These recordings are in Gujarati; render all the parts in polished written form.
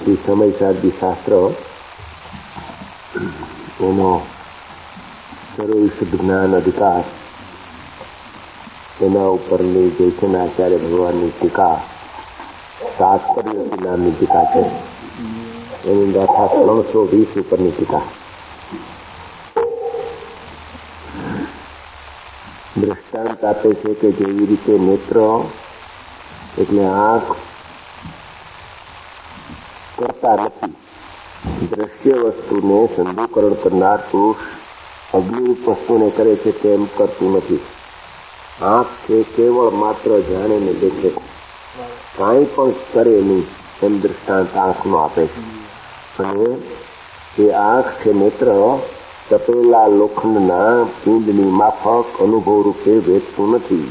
સમય સાધી શાસ્ત્ર એનો સર્વવિશુદ્ધ જ્ઞાન અધિકાર એના ઉપરની જે છે ને આચાર્ય ભગવાનની ટીકા તાત્પર્ય નામની ટીકા છે. એની ગાથા 320 ઉપરની ટીકા. દ્રષ્ટાંત આપે છે કે જેવી રીતે નેત્ર એટલે આંખ કરતા નથી, દ્રશ્ય વસ્તુને સંધુકરણ કરનાર પુરુષ અગ્નિરૂપ વસ્તુને કરે છે તેમ કરતું નથી. આંખ છે કેવળ માત્ર જાણે ને દેખે, કાંઈ પણ કરે નહીં એમ દ્રષ્ટાંત આંખનો આપે છે. અને એ આંખ છે નેત્ર તપેલા લોખંડના પિંડની માફક અનુભવ રૂપે વેચતું નથી.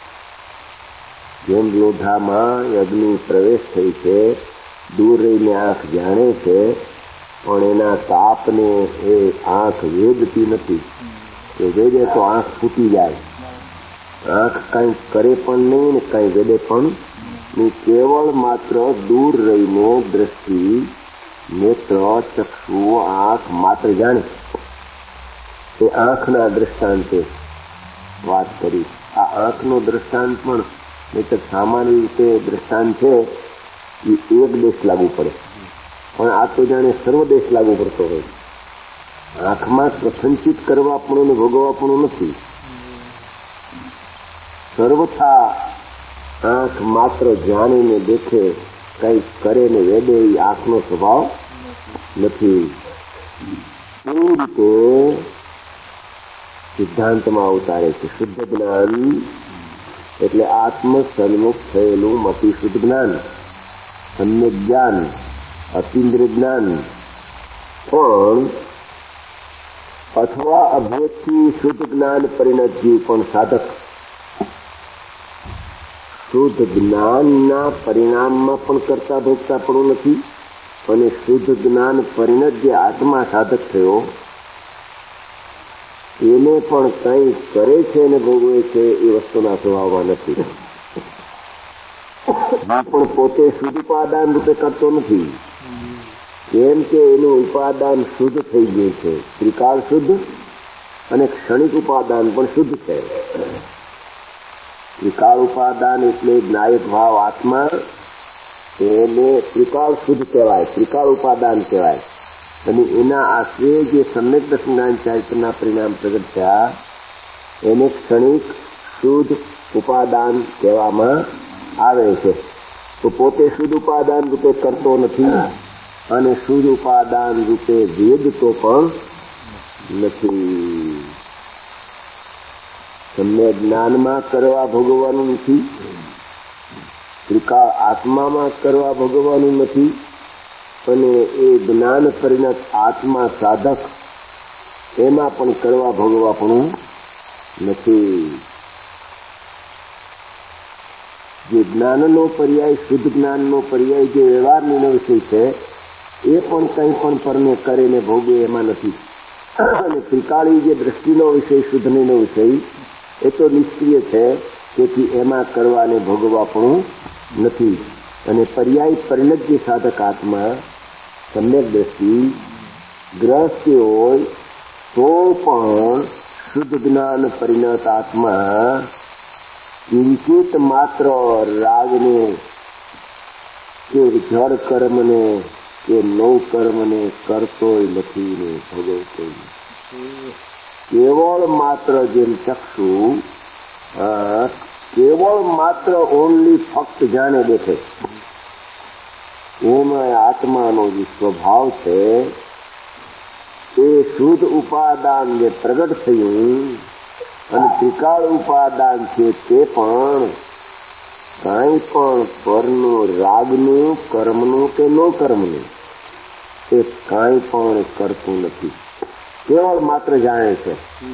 જેમ લોઢામાં અગ્નિ પ્રવેશ થઈ છે, દૂર રહીને આંખ જાણે છે, પણ એના તાપને એ આંખ વેદતી નથી. એ વેદે તો આંખ ફૂટી જાય. આંખ કાંઈ કરે પણ નહીં ને કાંઈ વેદે પણ નહીં. કેવળ માત્ર દૂર રહીને દ્રષ્ટિ, નેત્ર, ચક્ષુ, આંખ માત્ર જાણે. એ આંખના દ્રષ્ટાંતે વાત કરી. આ આંખનો દ્રષ્ટાંત પણ નહીં તો સામાન્ય રીતે દ્રષ્ટાંત છે એ એક દેશ લાગુ પડે, પણ આ તો જાણે સર્વદેશ લાગુ પડતો હોય. આંખમાં પ્રસંચિત કરવાપણું ને ભોગવાપણું નથી. સર્વથા આંખ માત્ર જાણીને દેખે, કઈ કરે ને વેદે એ આંખનો સ્વભાવ નથી. એવી રીતે સિદ્ધાંતમાં અવતારે છે. શુદ્ધ જ્ઞાન એટલે આત્મ સન્મુખ થયેલું મતિ શુદ્ધ જ્ઞાન, સમ્યક જ્ઞાન, અતિન્દ્રિય જ્ઞાન. પણ અથવા અભેદથી શુદ્ધ જ્ઞાન પરિણત જીવ પણ સાધક શુદ્ધ જ્ઞાનના પરિણામમાં પણ કરતા ભોગતા પણ નથી. અને શુદ્ધ જ્ઞાન પરિણત જે આત્મા સાધક થયો એને પણ કંઈ કરે છે અને ભોગવે છે એ વસ્તુના સ્વભાવમાં નથી. પણ પોતે શુદ્ધ ઉપાદાન રૂપે કરતો નથી, કેમ કે એનું ઉપાદાન શુદ્ધ થઈ ગયું છે. ત્રિકાળ શુદ્ધ અને ક્ષણિક ઉપાદાન પણ શુદ્ધ છે. ત્રિકાળ ઉપાદાન એટલે જ્ઞાયક ભાવ આત્મા, એને ત્રિકાળ શુદ્ધ કહેવાય, ત્રિકાળ ઉપાદાન કહેવાય. અને એના આશ્રય જે સમ્યક દર્શન ચારિત્રના પરિણામ પ્રગટ થયા એને ક્ષણિક શુદ્ધ ઉપાદાન કહેવામાં આવે છે. તો પોતે શુદ્ધ ઉપાદાન રૂપે કરતો નથી અને શુદ્ધ ઉપાદાન રૂપે વેદતો પણ નથી. સમ્યક જ્ઞાનમાં કરવા ભોગવવાનું નથી, ત્રિકાળ આત્મામાં કરવા ભોગવવાનું નથી, અને એ જ્ઞાન પરિણત આત્મા સાધક એમાં પણ કરવા ભોગવા પણ નથી. જે જ્ઞાનનો પર્યાય, શુદ્ધ જ્ઞાનનો પર્યાય જે વ્યવહારનો વિષય છે એ પણ કંઈ પણ પરને કરે ને ભોગવે એમાં નથી. અને ત્રિકાળી જે દ્રષ્ટિનો વિષય, શુદ્ધનો વિષય, એ તો નિષ્ક્રિય છે, તેથી એમાં કરવા ને ભોગવા પણ નથી. અને પર્યાય પરિણત જે સાધક આત્મા સમ્યક દ્રષ્ટિ ગ્રસ્તી હોય તો પણ શુદ્ધ જ્ઞાન પરિણત આત્મા કિંચિત માત્ર રાગને કે જળ કર્મને કે નવ કર્મને કરતોય નથી ને ભોગવતો. કેવળ માત્ર જેમ ચક્ષુ કેવળ માત્ર ઓનલી ફક્ત જાણે દેખે, એમાં આત્માનો જે સ્વભાવ છે એ શુદ્ધ ઉપાદાન જે પ્રગટ થયું અને ત્રિકાળ ઉપાદાન છે તે પણ કાંઈ પણ પરનું રાગનું, કર્મનું કે નો કર્મનું એ કાંઈ પણ કરતું નથી. કેવળ માત્ર જાણે છે.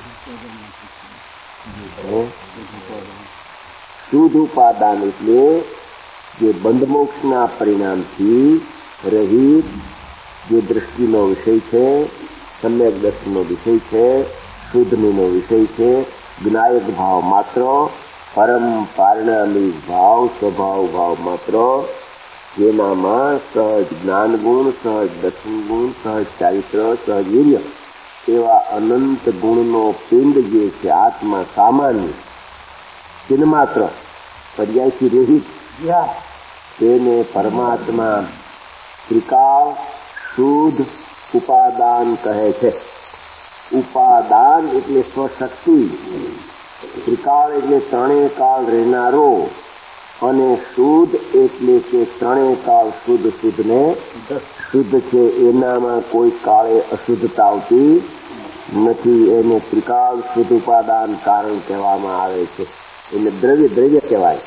શુદ્ધ ઉપાદાન એટલે જે બંધ મોક્ષના પરિણામથી રહિત જે દ્રષ્ટિનો વિષય છે, સમ્યક દર્શનનો વિષય છે, શુદ્ધનો વિષય છે, જ્ઞાયક ભાવ માત્ર, પરમ પારિણામિક ભાવ, સ્વભાવ ભાવ માત્ર, જેનામાં સહજ જ્ઞાન ગુણ, સહજ દર્શન ગુણ, સહજ ચારિત્ર, સહજ વીર્ય એવા અનંત ગુણનો પિંડ જે છે આત્મા સામાન્ય ચિન્હ માત્ર પર્યાયથી રહિત તેને પરમાત્મા ત્રિકાળ શુદ્ધ ઉપાદાન કહે છે. ઉપાદાન એટલે સ્વશક્તિ, ત્રિકાળ એટલે ત્રણેય કાળ રહેનારો, અને શુદ્ધ એટલે કે ત્રણેય કાળ શુદ્ધ શુદ્ધને શુદ્ધ છે, એનામાં કોઈ કાળે અશુદ્ધતા આવતી નથી. એને ત્રિકાળ શુદ્ધ ઉપાદાન કારણ કહેવામાં આવે છે. એટલે દ્રવ્ય કહેવાય.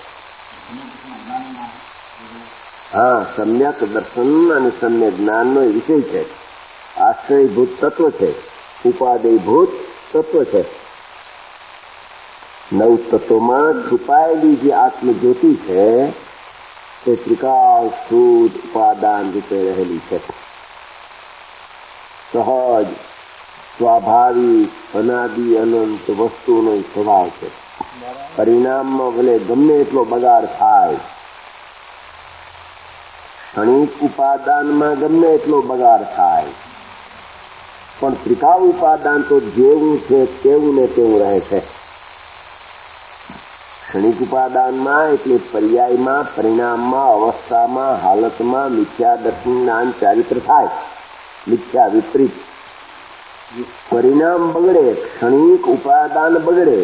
હા, સમ્યક દર્શન અને સમ્યક જ્ઞાનનો વિષય છે. આશ્રયભૂત તત્વ છે, ઉપાદેયભૂત તત્વ છે. નવ તત્વોમાં છુપાયેલી જે આત્મજ્યોતિ છે તે ત્રિકાળ શુદ્ધ ઉપાદાન રૂપે રહેલી છે. સહજ સ્વાભાવિક અનાદિ અનંત વસ્તુનો સ્વભાવ છે. પરિણામમાં ભલે ગમે એટલો બગાડ થાય, ક્ષણિક ઉપાદાનમાં ગમે એટલો બગાડ થાય, પણ ત્રિકાળ ઉપાદાન તો જેવું છે તેવું ને તેવું રહે છે. ક્ષણિક ઉપાદાનમાં એટલે પર્યાયમાં, પરિણામમાં, અવસ્થામાં, હાલતમાં મિથ્યા દર્શન જ્ઞાન ચારિત્ર થાય. મિથ્યા વિપરીત પરિણામ બગડે, ક્ષણિક ઉપાદાન બગડે,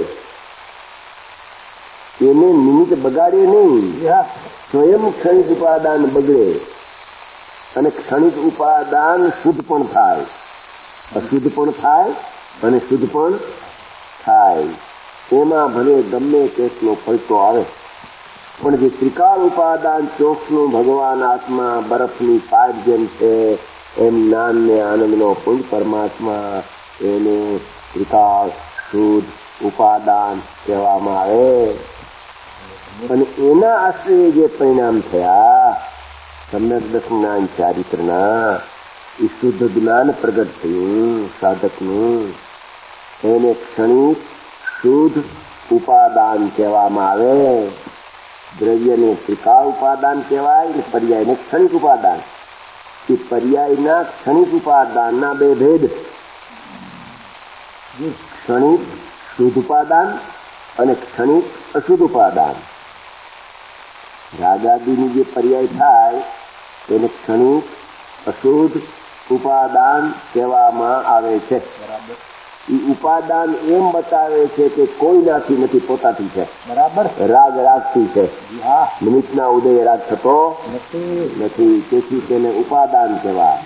એને નિમિત્ત બગાડે નહીં, સ્વયં ક્ષણિક ઉપાદાન બગડે અને ક્ષણિક ઉપાદાન શુદ્ધ પણ થાય, અશુદ્ધ પણ થાય અને શુદ્ધ પણ થાય. એમાં ભલે ગમે તેટલો પલટો આવે, પણ જે ત્રિકાળ ઉપાદાન ચોકનું ભગવાન આત્મા બરફની પાઇપ જેમ છે એમ જ્ઞાન ને આનંદનો પુંજ પરમાત્મા, એને ત્રિકાળ શુદ્ધ ઉપાદાન કહેવામાં આવે. અને એના આશ્રય જે પરિણામ થયા સમ્યક દર્શન જ્ઞાન ચારિત્રના, એ શુદ્ધ જ્ઞાન પ્રગટ થયું સાધકનું, એને ક્ષણિક શુદ્ધ ઉપાદાન કહેવામાં આવે. દ્રવ્યને ત્રિકાળ ઉપાદાન કહેવાય, પર્યાયને ક્ષણિક ઉપાદાન. એ પર્યાયના ક્ષણિક ઉપાદાનના બે ભેદ, ક્ષણિક શુદ્ધ ઉપાદાન અને ક્ષણિક અશુદ્ધ ઉપાદાન. રાગાદિની જે પર્યાય થાય તેને ક્ષણિક અશુદ્ધ ઉપાદાન કહેવામાં આવે છે. એ ઉપાદાન એમ બતાવે છે કે કોઈનાથી નથી, પોતાથી છે. બરાબર. રાગ રાગથી છે, નિમિત્તના ઉદય રાગ થતો નથી, તેથી તેને ઉપાદાન કહેવાય.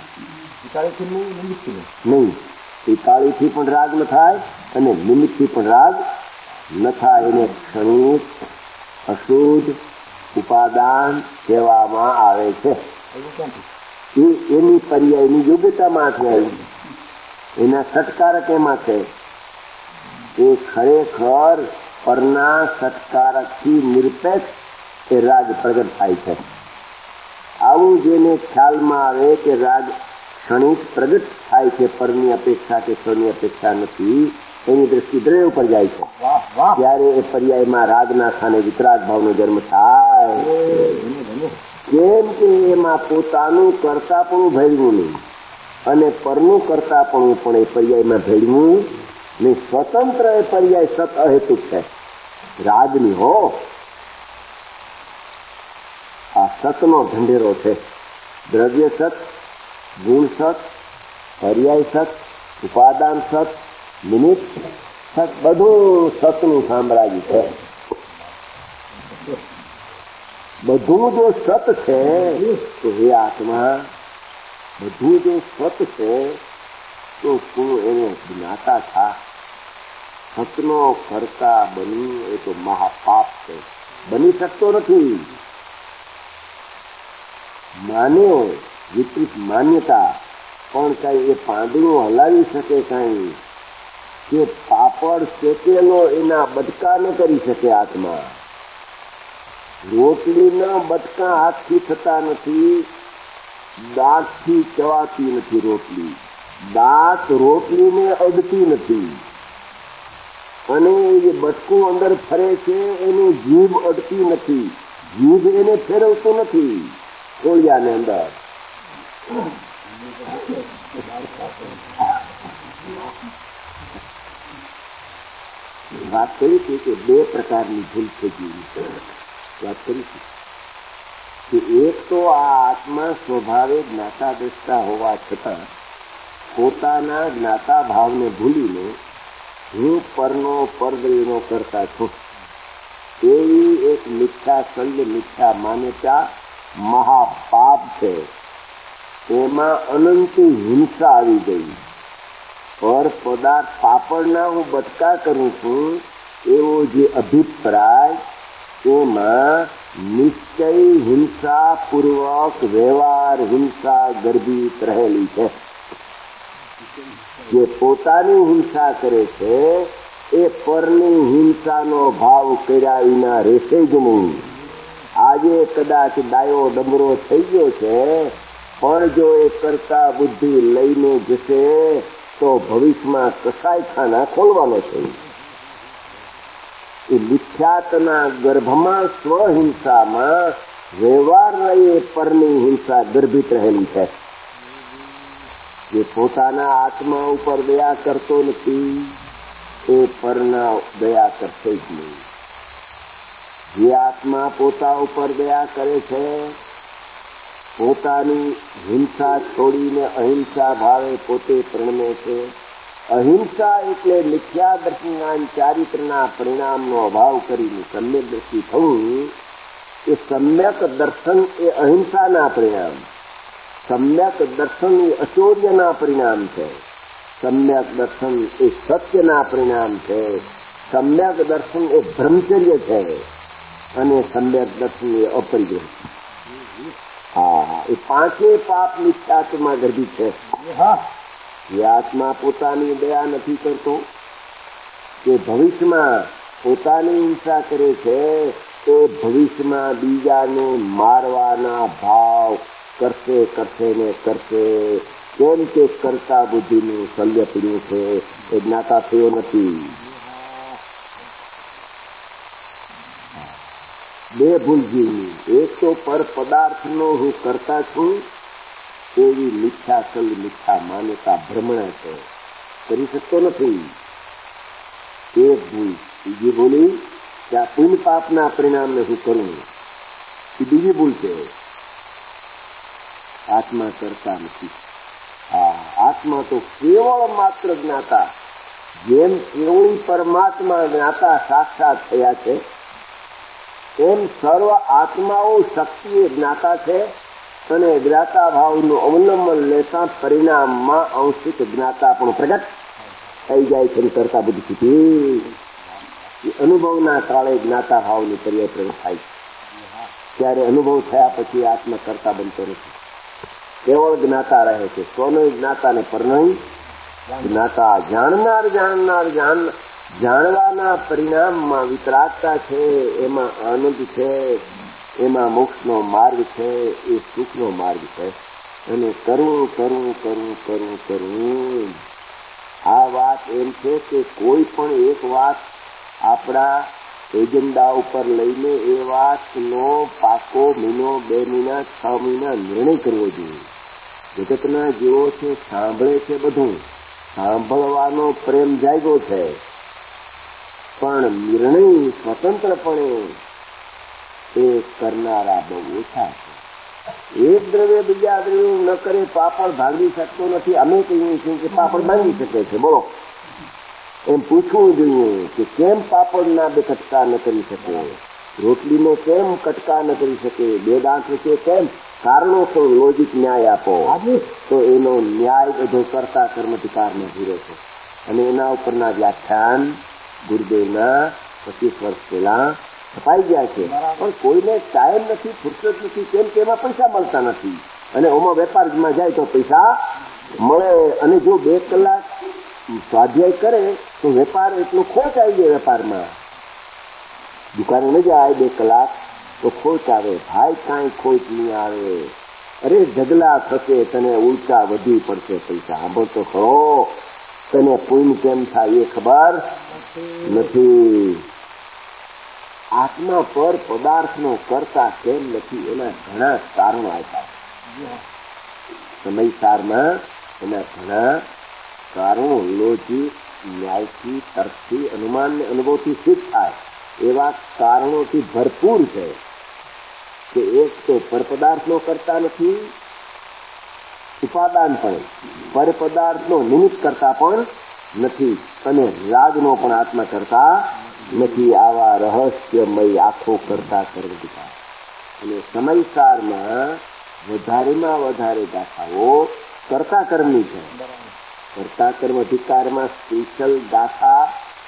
નહીં, એ કાળીથી પણ રાગ ન થાય અને નિમિત્તથી પણ રાગ ન થાય. એને ક્ષણિક અશુદ્ધ ઉપાદાન કહેવામાં આવે છે. એ એની પર્યાયની યોગ્યતામાં છે, એના સત્કારક એમાં છે. એ ખરેખર પરના સત્કારકથી નિરપેક્ષ એ રાગ પ્રગટ થાય છે. આવું જેને ખ્યાલમાં આવે કે રાગ ક્ષણિક પ્રગટ થાય છે, પરની અપેક્ષા કે સ્વની અપેક્ષા નથી, એની દ્રષ્ટિ દ્રવ્ય ઉપર જાય છે. ત્યારે એ પર્યાયમાં રાગના સ્થાને વિતરાગ ભાવનો જન્મ થાય. કેમ કે એમાં પોતાનું કરતાપણું ભેળવું નહીં અને પરનું કરતાપણું પણ એ પર્યાયમાં ભેળવું નહીં. સ્વતંત્ર એ પર્યાય સત અહેતુક છે, રાગની હો. આ સતનો ઢંઢેરો છે. દ્રવ્ય સત, ગુણ સત, પર્યાય સત, ઉપાદાન સત, નિમિત્ત સત, બધું સતનું સામ્રાજ્ય છે. બધું જો સત છે તો હે આત્મા, બધું જો સત છે તો તું એને જ્ઞાતા થા. સતનો કરતા બની એ તો મહાપાપ છે, બની શકતો નથી. માને વિપરીત માન્યતા પણ કઈ એ પાંદડું હલાવી શકે, કઈ કે પાપડ શેકેલો એના બટકા ન કરી શકે આત્મા. રોટલીના બટકા હાથથી થતા નથી, દાંતથી ચવાતી નથી રોટલી, દાંત રોટલીને અડતી નથી, અને જે બટકું અંદર ફરે છે એને જીભ અડતી નથી, જીભ એને ફેરવતું નથી. કોળિયાની અંદર વાત કરી હતી કે બે પ્રકારની ભૂલ થઈ ગઈ. વાત કરી હતી કે એક તો આ આત્મા સ્વભાવે જ્ઞાતા દ્રષ્ટા હોવા છતાં પોતાના જ્ઞાતા ભાવને ભૂલીને હું પરનો પરદ્રવ્યનો કરતા છું એવી એક મિથ્યા શલ્ય મિથ્યા માન્યતા મહાપાપ છે. એમાં અનંતી હિંસા આવી ગઈ. પર પદાર્થ પાપડના હું બટકા કરું છું એવો જે અભિપ્રાય એમાં નિશ્ચય હિંસા પૂર્વક વ્યવહાર હિંસા ગર્ભિત રહેલી છે. જે પોતાની હિંસા કરે છે એ પરની હિંસાનો ભાવ કર્યા વિના રહેશે જ નહીં. આજે કદાચ ડાયો ડમરો થઈ ગયો છે, પણ જો એ કરતા બુદ્ધિ લઈને જશે તો ભવિષ્યમાં કસાઈખાના ખોલવાનો છે. એ મિથ્યાતના ગર્ભમાં સ્વહિંસામાં વ્યવહાર એ પરની હિંસા ગર્ભિત રહેલી છે. જે પોતાના આત્મા ઉપર દયા કરતો નથી એ પરના દયા કરશે જ નહીં. જે આત્મા પોતા ઉપર દયા કરે છે, પોતાની હિંસા છોડીને અહિંસા ભાવે પોતે પ્રણમે છે. અહિંસા એટલે મિથ્યા દર્શનના ચારિત્રના પરિણામનો અભાવ કરીને સમ્યક દ્રષ્ટિ થવું. એ સમ્યક દર્શન એ અહિંસાના પરિણામ, સમ્યક દર્શન એ અચૌર્યના પરિણામ છે, સમ્યક દર્શન એ સત્યના પરિણામ છે, સમ્યક દર્શન એ બ્રહ્મચર્ય છે અને સમ્યક દર્શન એ અપરિગ્રહ. એ પાંચે પાપ મિથ્યાત્વમાં ગર્ભિત છે. જે આત્મા પોતાની દયા નથી કરતો, કે ભવિષ્યમાં પોતાની હિંસા કરે છે, એ ભવિષ્યમાં બીજાને મારવાના ભાવ કરશે ને કરશે. કેમ કે કરતા બુદ્ધિનું શલ્ય પીડ્યું છે, એ જ્ઞાતા થયો નથી. બે ભૂલ જીવની. એક તો પર પદાર્થનો હું કરતા છું એવી મિથ્યા શલ મિથ્યા માન્યતા ભ્રમણા છે, કરી શકતો નથી. એક ભૂલ. બીજી બોલી કે આ પુણ્ય પાપના પરિણામને હું કરું, એ બીજી ભૂલ છે. આત્મા કરતા નથી. આત્મા તો કેવળ માત્ર જ્ઞાતા. જેમ કેવળી પરમાત્મા જ્ઞાતા સાક્ષાત થયા છે, એમ સર્વ આત્માઓ શક્તિ જ્ઞાતા છે અને જ્ઞાતા ભાવનું અવલંબન લેતા પરિણામમાં અંશિક જ્ઞાતા પણ પ્રગટ થઈ જાય છે. કરતા બધી સ્થિતિ અનુભવના કાળે જ્ઞાતા ભાવની પર્યાય પ્રગટ થાય છે. ત્યારે અનુભવ થયા પછી આત્મા કરતા બનતો નથી, કેવળ જ્ઞાતા રહે છે. સ્વનો જ્ઞાતાને પરણય જ્ઞાતા. જાણવાના પરિણામમાં વિતરાગતા છે, એમાં આનંદ છે, એમાં મોક્ષનો માર્ગ છે, એ સુખનો માર્ગ છે. અને કરવું. આ વાત એમ છે કે કોઈ પણ એક વાત આપણા એજન્ડા ઉપર લઈને એ વાતનો પાકો મહિનો, 2 મહિના, 6 મહિના નિર્ણય કરવો જોઈએ. જગતના જેવો છે, સાંભળે છે, બધું સાંભળવાનો પ્રેમ જાગ્યો છે, પણ નિર્ણય સ્વતંત્રપણે એ કરનારા બહુ ઓછા છે. એક દ્રવ્ય બીજા દ્રવ્ય ન કરે પાપડ ભાંગી શકતો નથી. અમે કહીએ છીએ કે પાપડ ભાંગી શકે છે, બોલો. એમ પૂછવું જોઈએ કે કેમ પાપડના 2 કટકા ન કરી શકે, રોટલીને કેમ કટકા ન કરી શકે, 2 દાંત વચ્ચે કેમ? કારણો તો લોજિક ન્યાય આપો. તો એનો ન્યાય બધો કરતા કર્મધિકારમાં પૂરો છે. અને એના ઉપરના વ્યાખ્યાન ગુરુદેવના 25 વર્ષ પહેલા છપાઈ ગયા છે. પણ કોઈને ટાઈમ નથી, ફુરસત નથી. કેમ કે એમાં પૈસા મળતા નથી. અને ઓમાં વેપારમાં જાય તો પૈસા મળે. અને જો 2 કલાક સ્વાધ્યાય કરે તો વેપાર એટલો ખોટ આવી જાય. વેપારમાં દુકાને ન જાય 2 કલાક તો ખોટ આવે. ભાઈ કાંઈ ખોટ નહીં આવે. અરે ઢગલા થશે, તને ઉલટા વધી પડશે પૈસા. સાંભળતો ખરો, તને પુણ્ય કેમ થાય એ ખબર નથી. આત્મા પર પદાર્થનો કરતા કેમ નથી એના ઘણા કારણો આપ્યા. સમયસારમાં એના ઘણા કારણો લોજિક, ન્યાયથી, તર્કથી, અનુમાન ને અનુભવથી સિદ્ધ થાય એવા કારણોથી ભરપૂર છે કે એક તો પરપદાર્થનો કરતા નથી, ઉપાદાન પણ પરપદાર્થનો નિમિત્ત કરતા પણ નથી, અને રાગનો પણ આત્મા કરતા નથી. આવા રહસ્યમય આખો કરતા કર્મ દીધા. અને સમયસારમાં વધારેમાં વધારે ગાથાઓ કરતા કર્મની છે. કરતા કર્મ અધિકારમાં સ્પેશિયલ ગાથા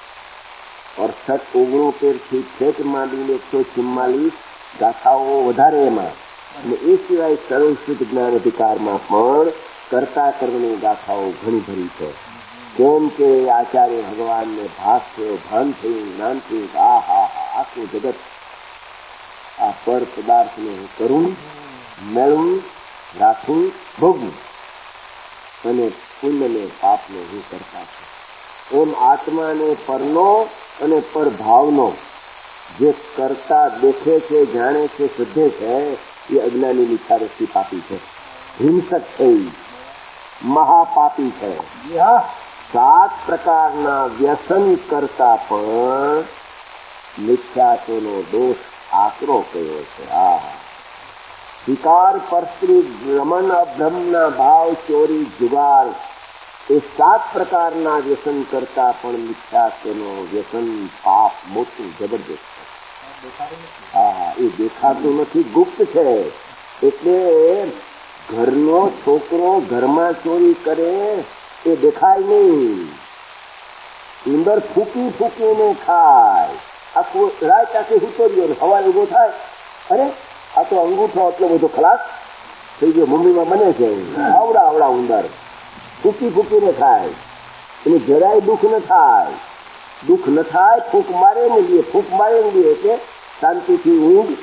68-69 થી ઠેઠ માંડીને 144 ગાથાઓ વધારે એમાં. અને એ સિવાય સર્વશ્રુત જ્ઞાન અધિકારમાં પણ કરતા કર્મની ગાથાઓ ઘણી ભરી છે. કેમ કે આચાર્ય ભગવાનને ભાસ થયો, ભાન થયું, જ્ઞાન થયું, આખું જગત આ પર પદાર્થને હું કરું, મેળવું, રાખું, ભોગવું અને પુણ્યને પાપને હું કરતા છું. એમ આત્માને પરનો અને પરભાવનો જે કરતા દેખે છે, જાણે છે, શુદ્ધે છે, એ અજ્ઞાની મિથ્યાદૃષ્ટિ પાપી છે, હિંસક થઈ, મહાપાપી છે. 7 પ્રકારના વ્યસન કરતા પણ મિથ્યાત્વનો દોષ આકરો કયો છે. વિકાર, પરસ્ત્રી, રમણ, અભ્રમના ભાવ, ચોરી, જુગાર, એ 7 પ્રકારના વ્યસન કરતા પણ મિથ્યાત્વનો વ્યસન પાપ મોટું જબરદસ્ત છે. એ દેખાતું નથી, ગુપ્ત છે. એટલે ઘરનો છોકરો ઘરમાં ચોરી કરે એ દેખાય નહીં. ઉંદર ફૂકી ફૂકીને ખાય, આખું રાત આખી હુતોર્યો, સવારે ઉભો થાય, અરે આ તો અંગૂઠો આટલો બધો ખલાસ થઈ ગયો, મમ્મીમાં બને છે. આવડા ઉંદર ફૂકી ફૂકીને ખાય, એને જરાય દુઃખ ન થાય. દુઃખ ન થાય, ફૂંક મારે ને લે, ફૂંક મારે ને લે એટલે શાંતિથી ઊંઘ.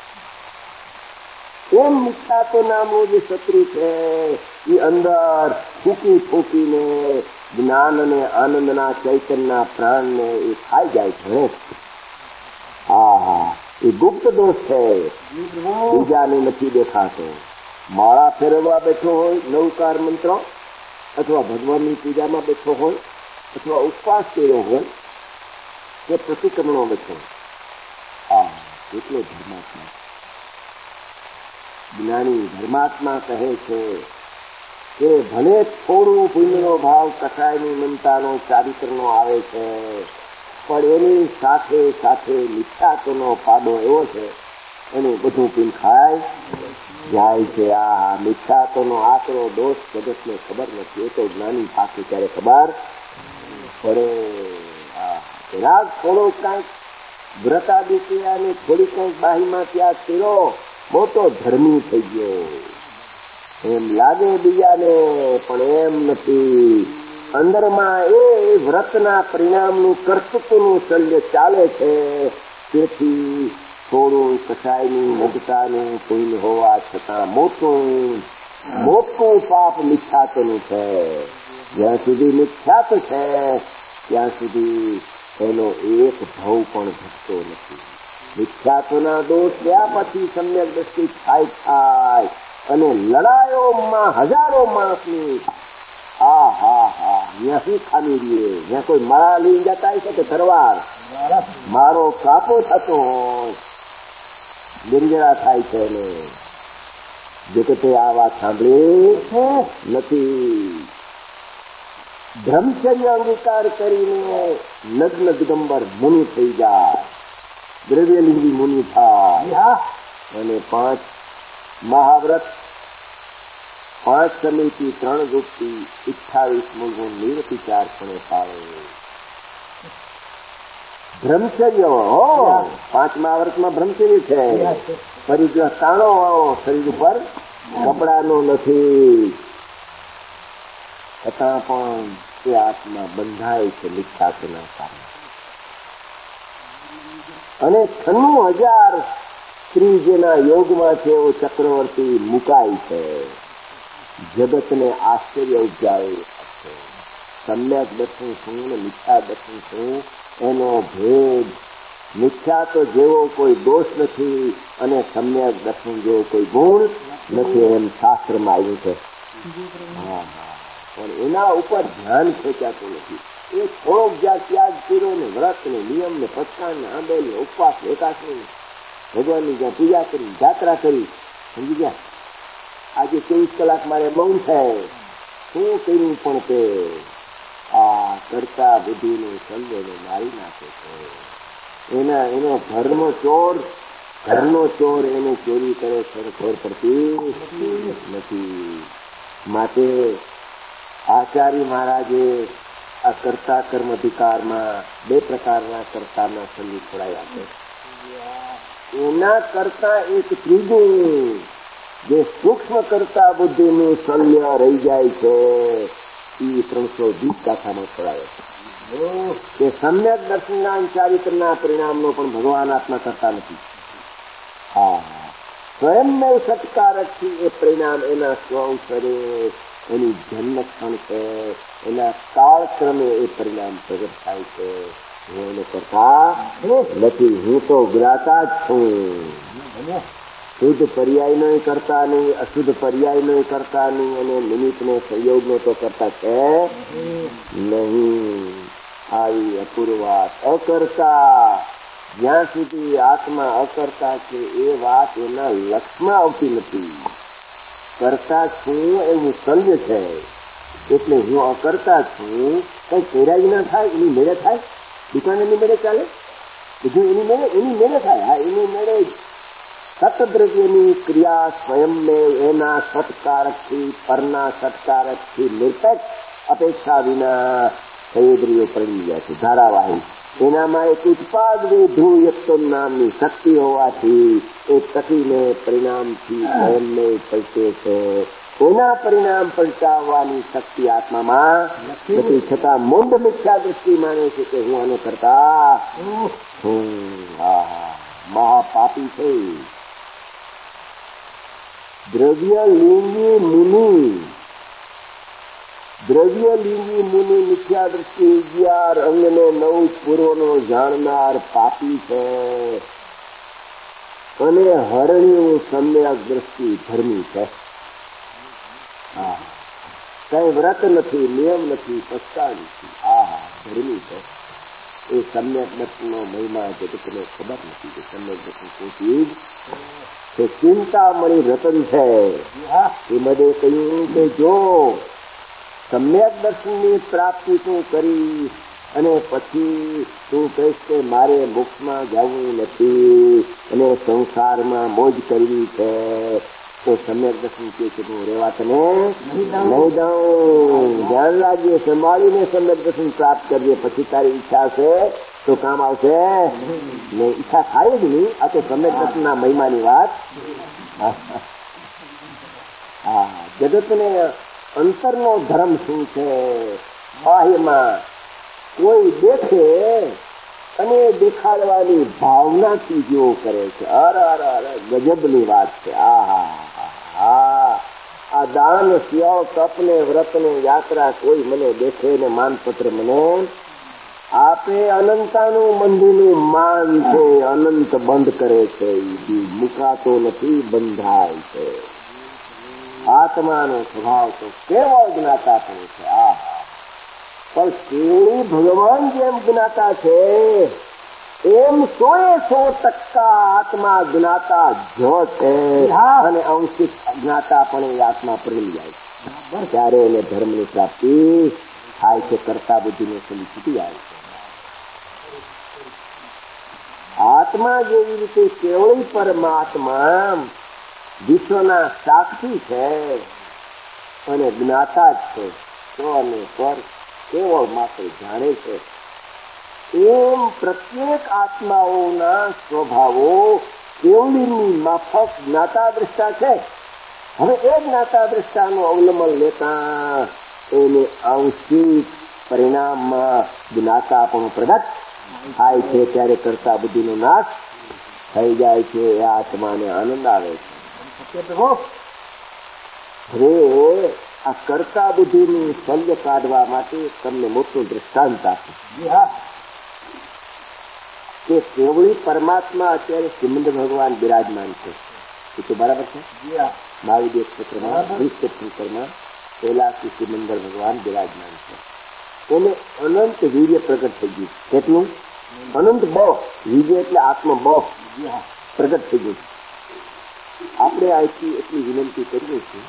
એમ મિથ્યાત્વ નામનો જે શત્રુ છે એ અંદર ફૂકી ફૂકીને જ્ઞાન અને આનંદના ચૈતન્યના પ્રાણને એ ખાઈ જાય છે. એ ગુપ્ત દોષ છે, બીજાને નથી દેખાતો. માળા ફેરવવા બેઠો હોય, નવકાર મંત્ર, અથવા ભગવાનની પૂજામાં બેઠો હોય, અથવા ઉપવાસ કર્યો હોય કે પ્રતિક્રમણો બેઠો, એટલો ધર્માત્મા. જ્ઞાની ધર્માત્મા કહે છે કે ભલે થોડું પુણ્યનો ભાવ કસાયની મમતાનો ચારિત્રનો આવે છે, પણ એની સાથે સાથે મિથ્યાત્વનો પાડો એવો છે, એને બધું પીન ખાય જાય છે. મિથ્યાત્વનો આકરો દોષ જગતને ખબર નથી, એ તો જ્ઞાની પાસે ત્યારે ખબર પડે. રાગ થોડો કાંઈક વ્રતાદિ ક્રિયાને થોડી કંઈક બાહીમાં ત્યાગ કર્યો, મોટો ધર્મી થઈ ગયો એમ લાગે બીજાને, પણ એમ નથી. અંદરમાં એ વ્રતના પરિણામનું કર્તૃત્વનું શલ્ય ચાલે છે. તેથી થોડું કસાયની મુક્તાનું પુણ્ય હોવા છતાં મોટું પાપ મિથ્યાત્વનું છે. જ્યાં સુધી મિથ્યાત્વ છે ત્યાં સુધી એનો એક ભાવ પણ ઘટતો નથી. મિથ્યાત્વના દોષ ગયા પછી સમ્યક દ્રષ્ટિ થાય અને લડાઈઓમાં હજારો માણસની ત્યાંથી ખામી રહીએ. જ્યાં કોઈ માળા લઈને જતા હોય છે કે તરવાર મારો કાપો થતો હોય, નિર્જરા થાય છે. એને જગતે આ વાત સાંભળી નથી. બ્રહ્મચર્ય અંગીકાર કરીને નગ્ન દિગંબર મુનિ થઈ જાય, દ્રવ્યલિંગી મુનિ થાય, અને 5 મહાવ્રત, 5 સમિતિ, 3 ગુપ્તિ, 28 મૂળગુણ નિરતિચારપણે પાળે. બ્રહ્મચર્ય 5 મહાવ્રતમાં બ્રહ્મચર્ય છે. પરિગ્રહ તાણો વાળો, શરીર ઉપર કપડાનો નથી, છતાં પણ એ આત્મા બંધાય છે મિથ્યાત્વના કારણે. અને 96,000 સ્ત્રી જેના યોગમાં છે એવો ચક્રવર્તી મુકાય છે. જગતને આશ્ચર્ય ઉપજાવે છે. સમ્યક દર્શન શું ને મિથ્યા દર્શન શું એનો ભેદ મિથ્યા તો જેવો કોઈ દોષ નથી અને સમ્યક દર્શન જેવો કોઈ ગુણ નથી, એમ શાસ્ત્રમાં આવ્યું છે. પણ એના ઉપર ધ્યાન ખેંચાતું નથી. એ થોડોક જ્યાં ત્યાગ કર્યો ને વ્રત ને નિયમ ને પસ્કાન ને આંબેલ ને ઉપવાસ ને એકાદશી ભગવાનની જ્યાં પૂજા કરી, જાત્રા કરી, સમજી ગયા. આજે 24 કલાક મારે મૌન છે, શું કર્યું? પણ તે આ કરતા બુદ્ધિને સંદેને મારી નાખે છે. એનો ઘરનો ચોર એને ચોરી કરે છે, ખબર પડતી નથી. માટે આચાર્ય મહારાજે આ કર્તા કર્મ અધિકારમાં 2 પ્રકારના કર્તાના સંધિ છોડાયા છે. એના કરતા એક ત્રીજું જે સૂક્ષ્મ કરતા બુદ્ધિનું શલ્ય રહી જાય છે, એ 320 ગાથામાં છોડાય છે. કે સમ્યક દર્શનના ચારિત્રના પરિણામનો પણ ભગવાન આત્મા કરતા નથી. સ્વયંમેવ સત્કારકથી એ પરિણામ એના સ્વઅવસરે, એની જન્મ ક્ષણ છે, એના કાળક્રમે એ પરિણામ પ્રગટ થાય છે. હું એને કરતા નથી, હું તો જ્ઞાતા જ છું. શુદ્ધ પર્યાયનો કરતા નહીં, અશુદ્ધ પર્યાયનો કરતા નહીં, અને નિમિત્તનો સંયોગનો તો કરતા છે નહીં. આવી અપૂર્વાત અકર્તા, જ્યાં સુધી આત્મા અકર્તા છે એ વાત એના લક્ષમાં આવતી નથી. કરતા છું એવું શલ્ય છે, એટલે હું અકર્તા છું. કઈ પેરાઈ ના થાય, એની મેળે થાય. દુકાન એની મેળે ચાલે, બધું એની મેળે થાય. હા, એની મેળે જ સતદ્રવ્યની ક્રિયા સ્વયંને એના સત્કારકથી, પરના સત્કારકથી નિરપેક્ષ અપેક્ષા વિના સંયોદ્રિયો પડી ગયા છે, ધારાવાહી. એનામાં એક ઉત્પાદ ધ્રુવયત્વ નામની શક્તિ હોવાથી એ ટકીને પરિણામથી સ્વયંને પલટે છે. એના પરિણામ પલટાવવાની શક્તિ આત્મામાં નથી. છતાં મૂંડ મિથ્યા દૃષ્ટિ માને છે કે હું આને કરતા હું. મહાપાપી છે. દ્રવ્યલિંગી મુનિ મિથ્યા દૃષ્ટિ 11 અંગને 9 પૂર્વનો જાણનાર પાપી છે. અને હરણ્યું સમ્યક દ્રષ્ટિ ધર્મી છે. કઈ વ્રત નથી, નિયમ નથી, પસ્તા નથી, ધર્મી છે. એ સમ્યક દર્શનનો મહિમા જગતને ખબર નથી કે સમ્યક દર્શન પોતી જ ચિંતામણી રતન છે. એ બધે કહ્યું કે જો સમ્યક દર્શનની પ્રાપ્તિ તું કરી અને પછી તું કહીશ કે મારે મોક્ષમાં જવું નથી અને સંસારમાં મોજ કરવી છે, તો સમ્યક દર્શન કે હું રેવા તને નહીં દઉં. ધ્યાન રાખજે, સંભાળીને સમ્યક દર્શન પ્રાપ્ત કરજે. પછી તારી ઈચ્છા છે તો કામ આવશે નહીં. ઈચ્છા થાય જ નહીં. આ તો સમ્યક દર્શનના મહિમાની વાત. જગતને અંતરનો ધર્મ શું છે? બાહ્યમાં કોઈ દેખે અને દેખાડવાની ભાવનાથી જેવો કરે છે. અરે ગજબની વાત છે. આ દાન, સ્યો, તપને, વ્રતને, યાત્રા કોઈ મને દેખે ને માનપત્ર મને આપે, અનંતાનું મંદિરનું માન છે. અનંત બંધ કરે છે, મુકાતો નથી, બંધાય છે. આત્માનો સ્વભાવ તો કેવો જ્ઞાતા પણ છે. પણ કેવળી ભગવાન જેમ જ્ઞાતા છે એમ 100% આત્મા જ્ઞાતા જ છે. અને અંશિક જ્ઞાતા પણ એ આત્મા પ્રેમ જાય છે. ત્યારે એને ધર્મની પ્રાપ્તિ થાય છે. કરતા બુદ્ધિનો સંગ છૂટી જાય છે. આત્મા જેવી રીતે કેવળી પરમાત્મા વિશ્વના સાક્ષી છે અને જ્ઞાતા જ છે. તો અને પર કેવળ માત્ર જાણે છે. એમ પ્રત્યેક આત્માઓના સ્વભાવો કેવળીની માફક જ્ઞાતા દ્રષ્ટા છે. હવે એ જ્ઞાતા દ્રષ્ટાનું અવલંબન લેતા એને આંશિક પરિણામમાં જ્ઞાતા પણ પ્રગટ થાય છે. ત્યારે કરતા બુદ્ધિનો નાશ થઈ જાય છે. એ આત્માને આનંદ આવે છે. હવે આ કરતા બુદ્ધિનું શલ્ય કાઢવા માટે તમને મોટું દ્રષ્ટાંત આપું. કે કેવળી પરમાત્મા અત્યારે શ્રીમંદ ભગવાન બિરાજમાન છે. એ તો બરાબર છે. મહાવીર ક્ષેત્રમાં 20 ક્ષેત્રમાં પહેલા શ્રીમંદર ભગવાન બિરાજમાન છે. એને અનંત વીર્ય પ્રગટ થઈ ગયું. કેટલું અનંત બળ. વીર્ય એટલે આત્મબળ પ્રગટ થઈ ગયું. આપણે અહીંથી એટલી વિનંતી કરીએ છીએ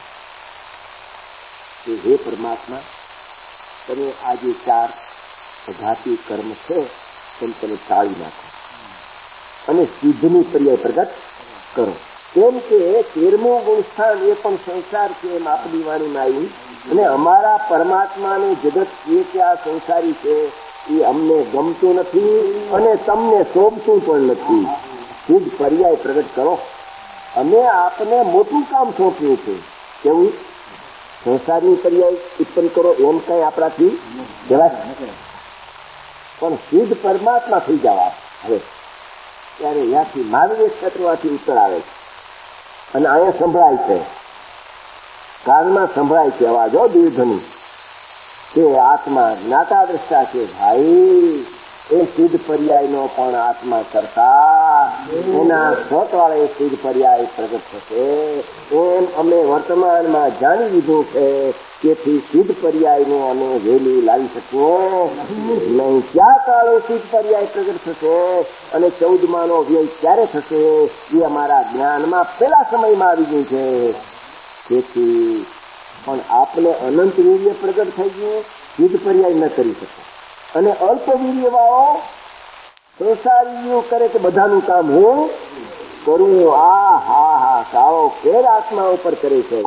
કે હે પરમાત્મા, તમે આ જે 4 અઘાતી કર્મ છે તેમ તમે ટાળી નાખો અને સિદ્ધની પર્યાય પ્રગટ કરો. કેમ કે 13મું ગુણસ્થાન એ પણ સંસાર છે એમ આપણી વાણીમાં આવ્યું. અને અમારા પરમાત્માને જગત કે આ સંસારી છે એ અમને ગમતું નથી અને તમને શોભતું પણ નથી. સિદ્ધ પર્યાય પ્રગટ કરો. અમે આપને મોટું કામ સોંપ્યું છે. કેવું? સંસારની પર્યાય ઉત્પન્ન કરો એમ કઈ આપણાથી કહેવાય? પણ સિદ્ધ પરમાત્મા થઈ જવા હવે ત્યારે ત્યાંથી મહાવીર ક્ષેત્રમાંથી ઉત્તર આવે છે અને અહીંયા સંભળાય છે, કાનમાં સંભળાય છે અવાજો દીર્ઘની કે આત્મા જ્ઞાતા દ્રષ્ટા છે. ભાઈ એ સિદ્ધ પર્યાયનો પણ આત્મા કરતા એના સ્વતવાળે સિદ્ધ પર્યાય પ્રગટ થશે એમ અમે વર્તમાનમાં જાણી લીધું છે. તેથી સિદ્ધ પર્યાયને અમે વહેલી લાવી શકીએ નહીં. ક્યાં કાળે સિદ્ધ પર્યાય પ્રગટ થશે અને 14માનો વ્યય ક્યારે થશે એ અમારા જ્ઞાનમાં પેલા સમયમાં આવી ગયું છે. તેથી પણ આપને અનંત વીર્ય પ્રગટ થઈ ગયું, સિદ્ધ પર્યાય ન કરી શકે. અને અલ્પ વીર્ય વાળો સંસારીઓ કરે કે બધાનું કામ હું કરું. આ હા હા સાવો કેર આત્મા ઉપર કરે છે.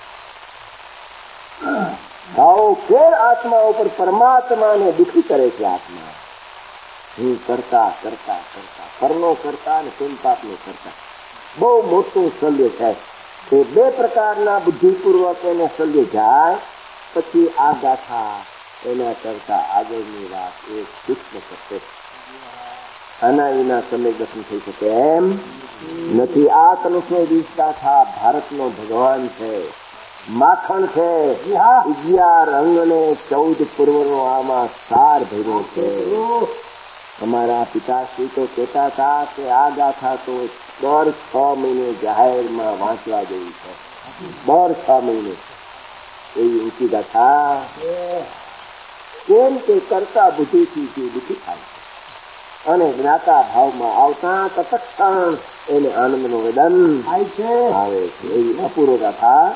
સાવો કેર આત્મા ઉપર પરમાત્માને દુઃખી કરે છે. આત્મા હું કરતા કરતા કરતા પરનો કરતા અને તેમ પાપનો કરતા. બહુ મોટું શલ્ય છે. એ 2 પ્રકારના બુદ્ધિપૂર્વક એને શલ્ય જાય પછી આ ગાથા એના કરતા આગળની વાત એ સૂક્ષ્મ કરશે. આના વિના સમય દર્શન થઈ શકે એમ નથી. આ 320 ગાથા ભારતનો ભગવાન છે, માખણ છે. 11 અંગ ને 14 પૂર્વનો આમાં સાર ભર્યો છે. અમારા પિતાશ્રી તો કહેતા હતા કે આ ગાથા તો દર 6 મહિને જાહેરમાં વાંચવા જેવી છે. દર 6 મહિને એવી ઊંચી ગાથા. કેમ કે કરતા બુદ્ધિથી જે દુઃખી થાય અને જ્ઞાતા ભાવમાં આવતા તત્ક્ષણ એને આનંદનો વેદન આવે છે. એવી અપૂર્વ ગાથા.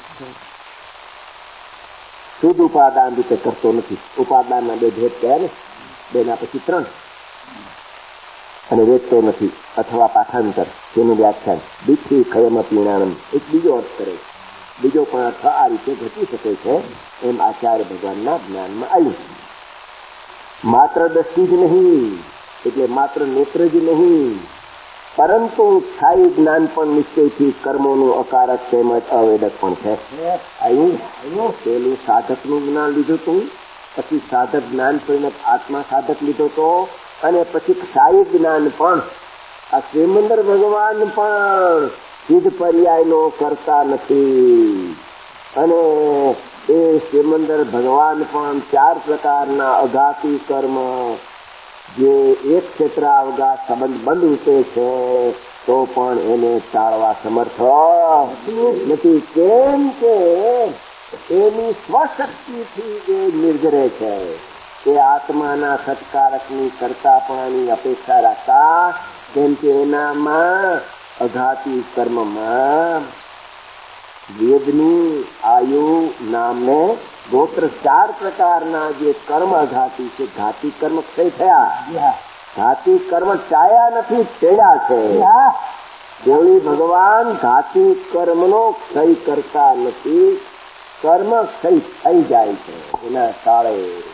શુદ્ધ ઉપાદાન રીતે કરતો નથી. ઉપાદાનના 2 ભેદ કહે ને, 2 ના પછી 3. અને વેચતો નથી અથવા પાઠાંતર તેનું વ્યાખ્યાન દીઠી ખયમ પીણાનમ એક બીજો અર્થ કરે. બીજો પણ અર્થ આ રીતે ઘટી શકે છે એમ આચાર્ય ભગવાનના જ્ઞાનમાં આવ્યું. માત્ર દ્રષ્ટિ જ નહીં એટલે માત્ર નેત્ર જ નહીં પરંતુ સ્થાયી જ્ઞાન પણ નિશ્ચયથી કર્મોનું અકારક તેમજ અવેદક પણ છે. આવ્યું પેલું સાધકનું જ્ઞાન લીધું હતું, પછી સાધક જ્ઞાન પરિણત આત્મા સાધક લીધો હતો અને પછી સ્થાયી જ્ઞાન પણ. આ શ્રીમંદર ભગવાન પણ સિદ્ધ પર્યાયનો કરતા નથી અને એ શ્રીમંદર ભગવાન પણ 4 પ્રકારના અઘાતી કર્મ જે એક ક્ષેત્ર અવઘાત સંબંધ બંધ રૂપે છે તો પણ એને ટાળવા સમર્થ નથી. કેમ કે એની સ્વશક્તિથી એ નિર્જરે છે. એ આત્માના સત્કારકની કરતાપણાની અપેક્ષા રાખતા. કેમ કે એનામાં અઘાતી કર્મમાં વેદની આયુ નામને ગોત્ર 4 પ્રકારના જે કર્મ અઘાતી છે. ઘાતી કર્મ ક્ષય થયા, ઘાતી કર્મ ચાયા નથી, તેડા છે. દેવળી ભગવાન ઘાતી કર્મનો ક્ષય કરતા નથી, કર્મ ક્ષય થઈ જાય છે એના કાળે.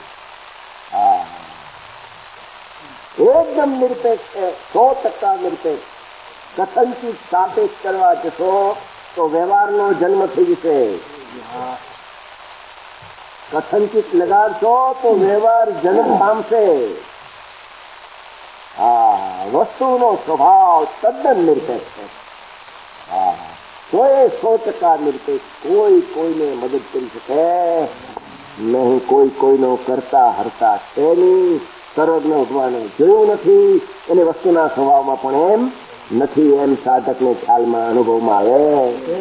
એકદમ નિરપેક્ષ છે, 100% નિરપેક્ષ. કથનચિત સાપેક્ષ કરવા જશો તો વ્યવહારનો જન્મ થઈ જશે. કથનચિત લગાડશો તો વ્યવહાર જન્મ પામશે. વસ્તુનો સ્વભાવ તદ્દન નિરપેક્ષ છે. 100% નિરપેક્ષ. કોઈ કોઈને મદદ કરી શકે નહીં, કોઈ કોઈનો કરતા હરતા છે નહીં. સર્વજ્ઞ ભગવાને જોયું નથી, એને વસ્તુના સ્વભાવમાં પણ એમ નથી, એમ સાધકને ખ્યાલમાં અનુભવમાં આવે.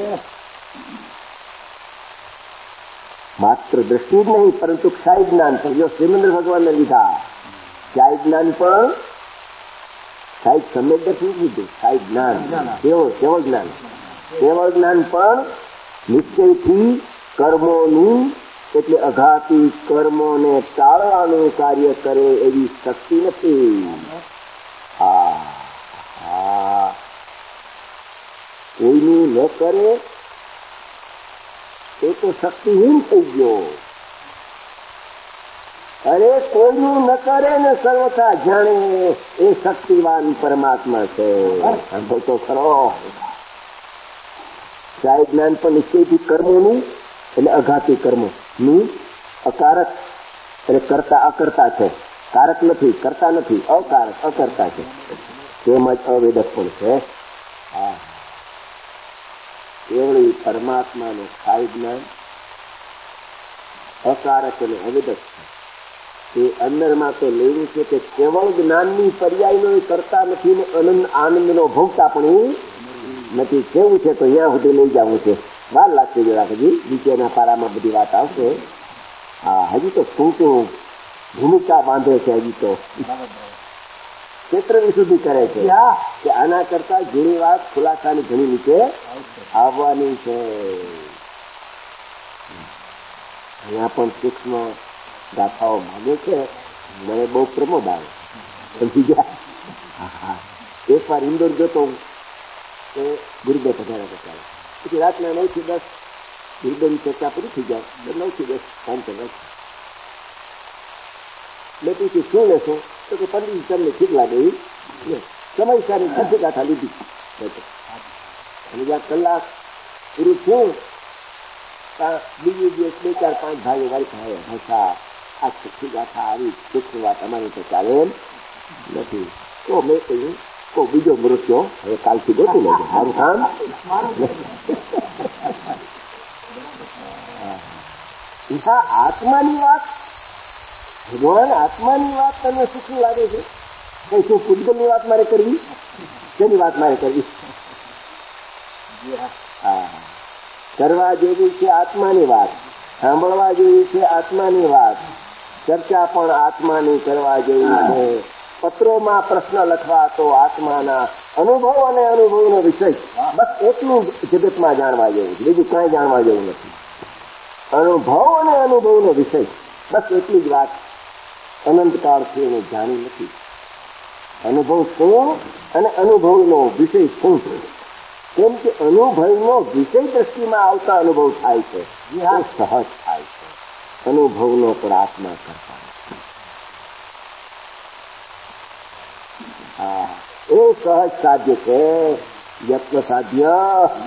માત્ર દ્રષ્ટિ જ નહીં, પરંતુ ક્ષાય જ્ઞાન પણ. જો શ્રીમંદર ભગવાનને લીધા, ક્ષાય જ્ઞાન પણ, ક્ષાય સમ્યક દર્શન લીધું, ક્ષાય જ્ઞાન કેવળ જ્ઞાન, કેવળ જ્ઞાન પણ નિશ્ચયથી કર્મોની, એટલે અઘાતી કર્મોને ટાળવાનું કાર્ય કરે એવી શક્તિ નથી. કોઈનું ન કરે એ તો શક્તિહીન થઈ ગયો. અરે કોઈનું ન કરે ને સર્વથા જાણે એ શક્તિવાન પરમાત્મા છે. સાંભળો તો ખરો. ક્ષાય જ્ઞાન પણ નિશ્ચયથી કર્મોનું, એટલે અઘાતી કર્મોનું, અકારક એટલે કરતા અકર્તા છે, કારક નથી, કરતા નથી, અકારક અકર્તા છે, તેમજ અવેદક પણ છે. કેવળી પરમાત્માનું ક્ષાય જ્ઞાન અકારક અને અવેદક છે. એ અંદરમાં તો લેવું છે કે કેવળ જ્ઞાનની પર્યાયનો એ કરતા નથી ને આનંદનો ભોગતા પણ નથી. કેવું છે તો અહીંયા સુધી લઈ જવું છે, વાર લાગશે જરા. હજી નીચેના પારામાં બધી વાત આવશે. હજી તો શું ભૂમિકા બાંધે છે, હજી તો ક્ષેત્રવી સુધી કરે છે કે આના કરતા ઘણી વાત ખુલાસાની ઘણી નીચે આવવાની છે. અહીંયા પણ સૂક્ષ્મ ગાથાઓ માગે છે. મને બહુ પ્રમોદ આવે, સમજી ગયા. એક વાર ઇન્દોર જતો એ ગુરુદેવ પધાર્યા હતા, પછી રાતના 9 થી 10 ગુરુદેવની ચર્ચા પૂરી થઈ જાય, 9 થી 10 શાંત રહે. મેં પૂછ્યું શું લેશો, તો કે પંડિત તમને ઠીક લાગે એ સમયસારી ખર્ચી ગાથા લીધી. અને જ્યાં કલાક પૂરું થયું ત્યાં બીજું દિવસ 2, 4, 5 ભાઈઓ વાળી ભાઈ ભાષા આ ખર્ચી ગાથા આવી સૂક્ષ્મ વાત અમારી તો ચાલે એમ નથી. તો મેં કહ્યું તો બીજો મૃત્યો હવે કાલથી ગોતી લેજો, મારું કામ. આત્માની વાત, ભગવાન આત્માની વાત તમને શું લાગે છે? કઈ શું પૂજગલની વાત મારે કરવી? તેની વાત મારે કરવી? કરવા જેવી છે આત્માની વાત, સાંભળવા જેવી છે આત્માની વાત, ચર્ચા પણ આત્માની કરવા જેવી છે. પત્રોમાં પ્રશ્ન લખવા તો આત્માના અનુભવ અને અનુભવનો વિષય, બસ એટલું જગતમાં જાણવા જેવું, બીજું કાંઈ જાણવા જેવું નથી. અનુભવ અને અનુભવનો વિષય, બસ એટલી જ વાત અનંતકાળથી એને જાણી નથી. અનુભવ શું અને અનુભવનો વિષય શું? કેમ કે અનુભવનો વિષય દ્રષ્ટિમાં આવતા અનુભવ થાય છે, સહજ થાય છે. અનુભવનો પણ આત્મા કરતા એ સહજ સાધ્ય છે, યત્ન સાધ્ય.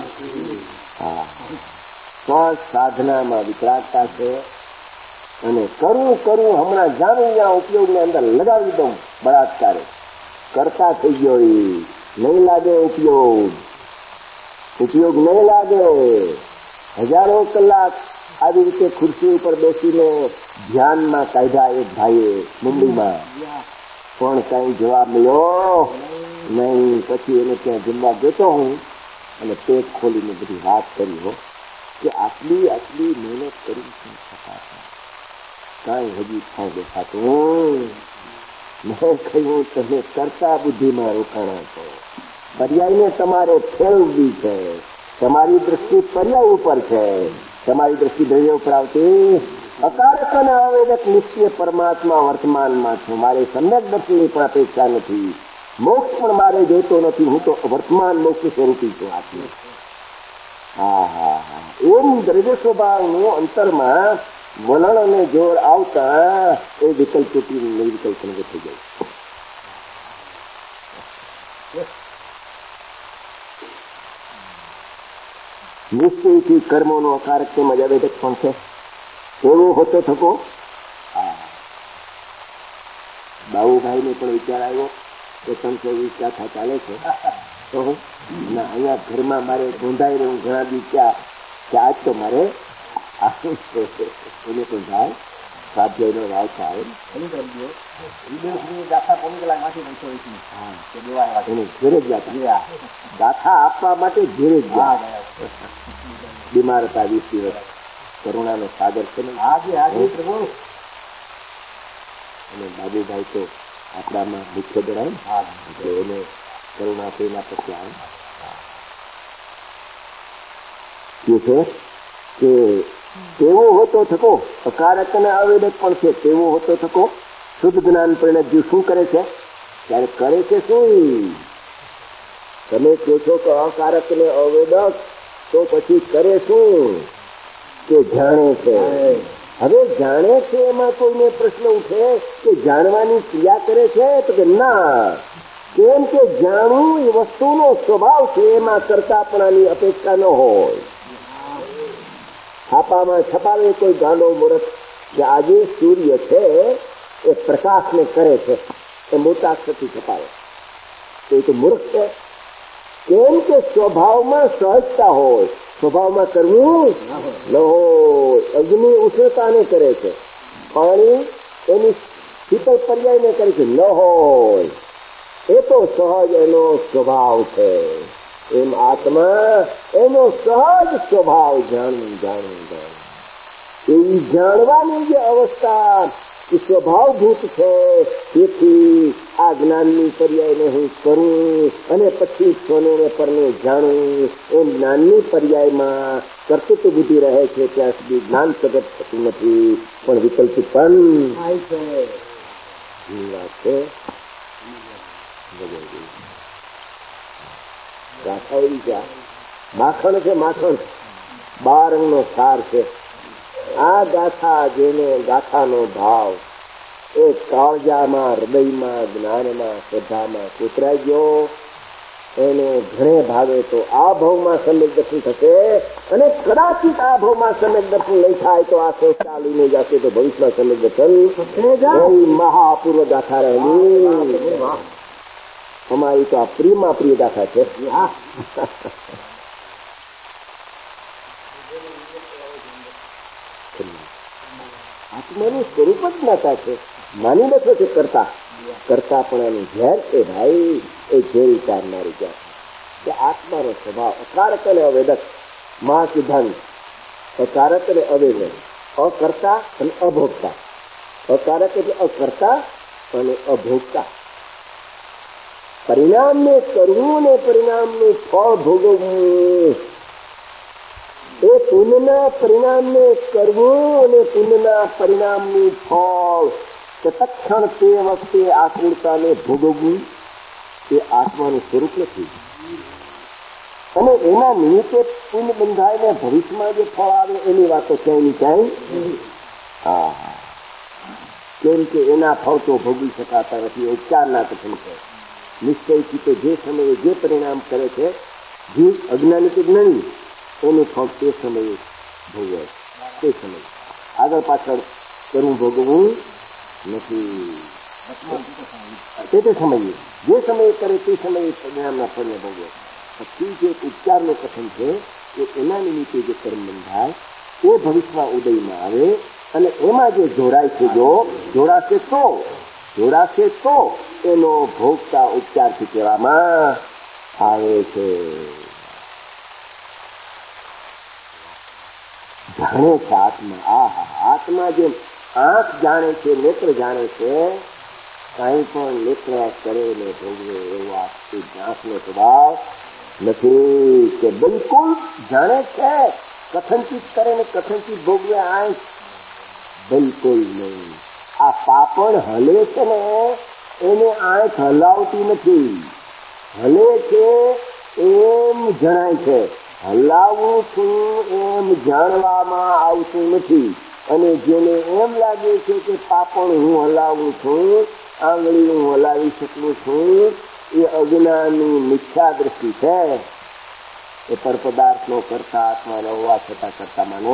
સહજ સાધનામાં વિકરાટતા છે. અને કરવું હમણાં જાણું ત્યાં ઉપયોગની અંદર લગાવી દઉં બળાત્કારે, કરતા થઈ ગયો. એ નહીં લાગે ઉપયોગ નહીં લાગે. હજારો કલાક આવી રીતે ખુરશી ઉપર બેસીને ધ્યાનમાં કાઢ્યા એક ભાઈએ મુંબઈમાં, પણ કઈ જવાબ મળ્યો નહીં. પછી એને ત્યાં જમવા જતો હું અને પેટ ખોલીને બધી વાત કરી હો કે આટલી મહેનત કરી કાંઈ હજી થાય દેખાતું. મેં કહ્યું તમે કરતા બુદ્ધિમાં રોકાણા છો, પર્યાયને તમારે ફેરવવી છે. તમારી દ્રષ્ટિ પર્યાય ઉપર છે, તમારી દ્રષ્ટિ દ્રવ્ય ઉપર આવતી અકારક અને અવેદક નિશ્ચય પરમાત્મા વર્તમાનમાં છું. મારે સમ્યક દર્શનની પણ અપેક્ષા નથી, મોક્ષ પણ મારે જોતો નથી. હું તો વર્તમાન મોક્ષ સ્વરૂપી છું આત્મા. એમ દ્રવ્ય સ્વભાવનું અંતરમાં વલણ અને જોર આવતા એ વિકલ્પ તૂટી નિર્વિકલ્પ થઈ જાય. નિશ્ચયથી કર્મોનો અકારક તેમજ અવેદક પણ છે. એવો હોતો થકો બાબુભાઈ ને પણ વિચાર આવ્યો કે 320 ગાથા ચાલે છે તો અહીંયા ઘરમાં મારે ગોંધાઈ રહ્યું ઘણા દિવસ કે આજ તો મારે એને પણ જાય સ્વાધ્યાયનો રાય આવે ગાથા આપવા માટે ઘેરે જ બીમાર હતા 20 દિવસ. કરુણાનો સાગર છે ને. અને બાબુભાઈ તો આપણામાં મુખ્ય ધરાય એટલે એને કરુણા તેના પછી આવે છે કે તેવો હોતો થકો અકારક અને અવેદક પણ છે. તેવો હોતો થકો શુદ્ધ જ્ઞાન પરિણત જીવ શું કરે છે? ત્યારે કરે છે શું? તમે કહો છો કે અકારક ને અવેદક, તો પછી કરે શું? કે જાણે છે. હવે જાણે છે એમાં કોઈને પ્રશ્ન ઉઠે કે જાણવાની ક્રિયા કરે છે? તો કે ના. કેમ કે જાણવું એ વસ્તુનો સ્વભાવ છે, એમાં કરતાપણાની અપેક્ષા ન હોય. છાપામાં છપાવે કોઈ ગાંડો મૂર્ખ કે આજે સૂર્ય છે એ પ્રકાશને કરે છે, એ મોટા અક્ષરથી છપાવે તો એ તો મૂર્ખ છે. કેમ કે સ્વભાવમાં સહજતા હોય, સ્વભાવમાં કરવું ન હોય. અગ્નિ ઉષ્ણતાને કરે છે, પાણી એની શીતળ પર્યાયને કરે છે, ન હોય. એ તો સહજ એનો સ્વભાવ છે. એમ આત્મા એનો સહજ સ્વભાવ જાણવું એવી જાણવાની જે અવસ્થા એ સ્વભાવભૂત છે. તેથી આ જ્ઞાનની પર્યાયને હું કરું અને પછી સોને પરને જાણું. એમ જ્ઞાનની પર્યાયમાં કર્તૃત્વ બુદ્ધિ રહે છે ત્યાં સુધી જ્ઞાન પ્રગટ થતું નથી, પણ વિકલ્પિત પણ થાય છે. ગાથા એવી છે. માખણ છે, માખણ 12 રંગનો સાર છે. આ ગાથા જેને ગાથાનો ભાવ એ કાળજામાં, હૃદયમાં, જ્ઞાનમાં, શ્રદ્ધામાં કોતરાઈ ગયો, એને ઘણે ભાવે તો આ ભાવમાં સમ્યક દર્શન થશે. અને કદાચિત આ ભાવમાં સમ્યક દર્શન નહીં થાય તો આ સંસ્થા લઈને જશે તો ભવિષ્યમાં સમ્યક દર્શન મહાપૂર્વ ગાથા રહેલી. અમારી તો આ પ્રિયમાં પ્રિય ગાથા છે. આત્માનું સ્વરૂપ જ જ્ઞાતા છે. માની બેઠો છે કરતા પણ એનું ઝેર છે ભાઈ. એ ઝેર ઉતારનારી ક્યાં કે આત્માનો સ્વભાવ અકારક અને અવેદક મહા સિદ્ધાંત. અકારક અને અવેદક, અકર્તા અને અભોગતા. અકારક એટલે અકર્તા અને અભોગતા. પરિણામને કરવું ને પરિણામનું ફળ ભોગવવું. એ પુણ્યના પરિણામને કરવું અને પુણ્યના પરિણામનું ફળ તત્ક્ષણ તે વખતે આકૃતાને ભોગવવું એ આત્માનું સ્વરૂપ નથી. અને એના નિમિત્તે પુણ્ય બંધાઈને ભવિષ્યમાં જે ફળ આવે એની વાતો ક્યાંય કેમ કે એના ફળ તો ભોગવી શકાતા નથી. ઉપચારના કથન છે. નિશ્ચયથી તો જે સમયે જે પરિણામ કરે છે જીવ અજ્ઞાની કે જ્ઞાની એનું ફળ તે સમયે ભોગવે. તે સમયે આગળ પાછળ કરવું ભોગવવું નથી. તે સમયે જે સમયે કરે તે સમયે પરિણામના ફળને ભોગવે. પછી જે ઉપચારનું કથન છે એ એના નિમિત્તે જે કર્મ બંધાય એ ભવિષ્યમાં ઉદયમાં આવે અને એમાં જે જોડાય છે, જો જોડાશે તો એનો ભોગતા ઉપચારથી કહેવામાં આવે છે. જાણે છે આત્મા. આત્મા જેમ આંખ જાણે છે, નેત્ર જાણે છે, કાંઈ પણ નેત્ર કરે ને ભોગવે એવો આંખનો સ્વભાવ નથી કે બિલકુલ જાણે છે. કથનચિત કરે ને કથનચિત ભોગવે આંખ બિલકુલ નહીં. આ પાપણ હલે છે ને એને આંખ હલાવતી નથી. હલે છે એમ જણાય છે, હલાવું છું એમ જાણવામાં આવતું નથી. અને જેને એમ લાગે છે કે પાપણ હું હલાવું છું, આંગળી હું હલાવી શકું છું, એ અજ્ઞાનની મિથ્યા દ્રષ્ટિ છે. એ પરપદાર્થનો કરતા આત્માનો હોવા છતાં કરતા માનો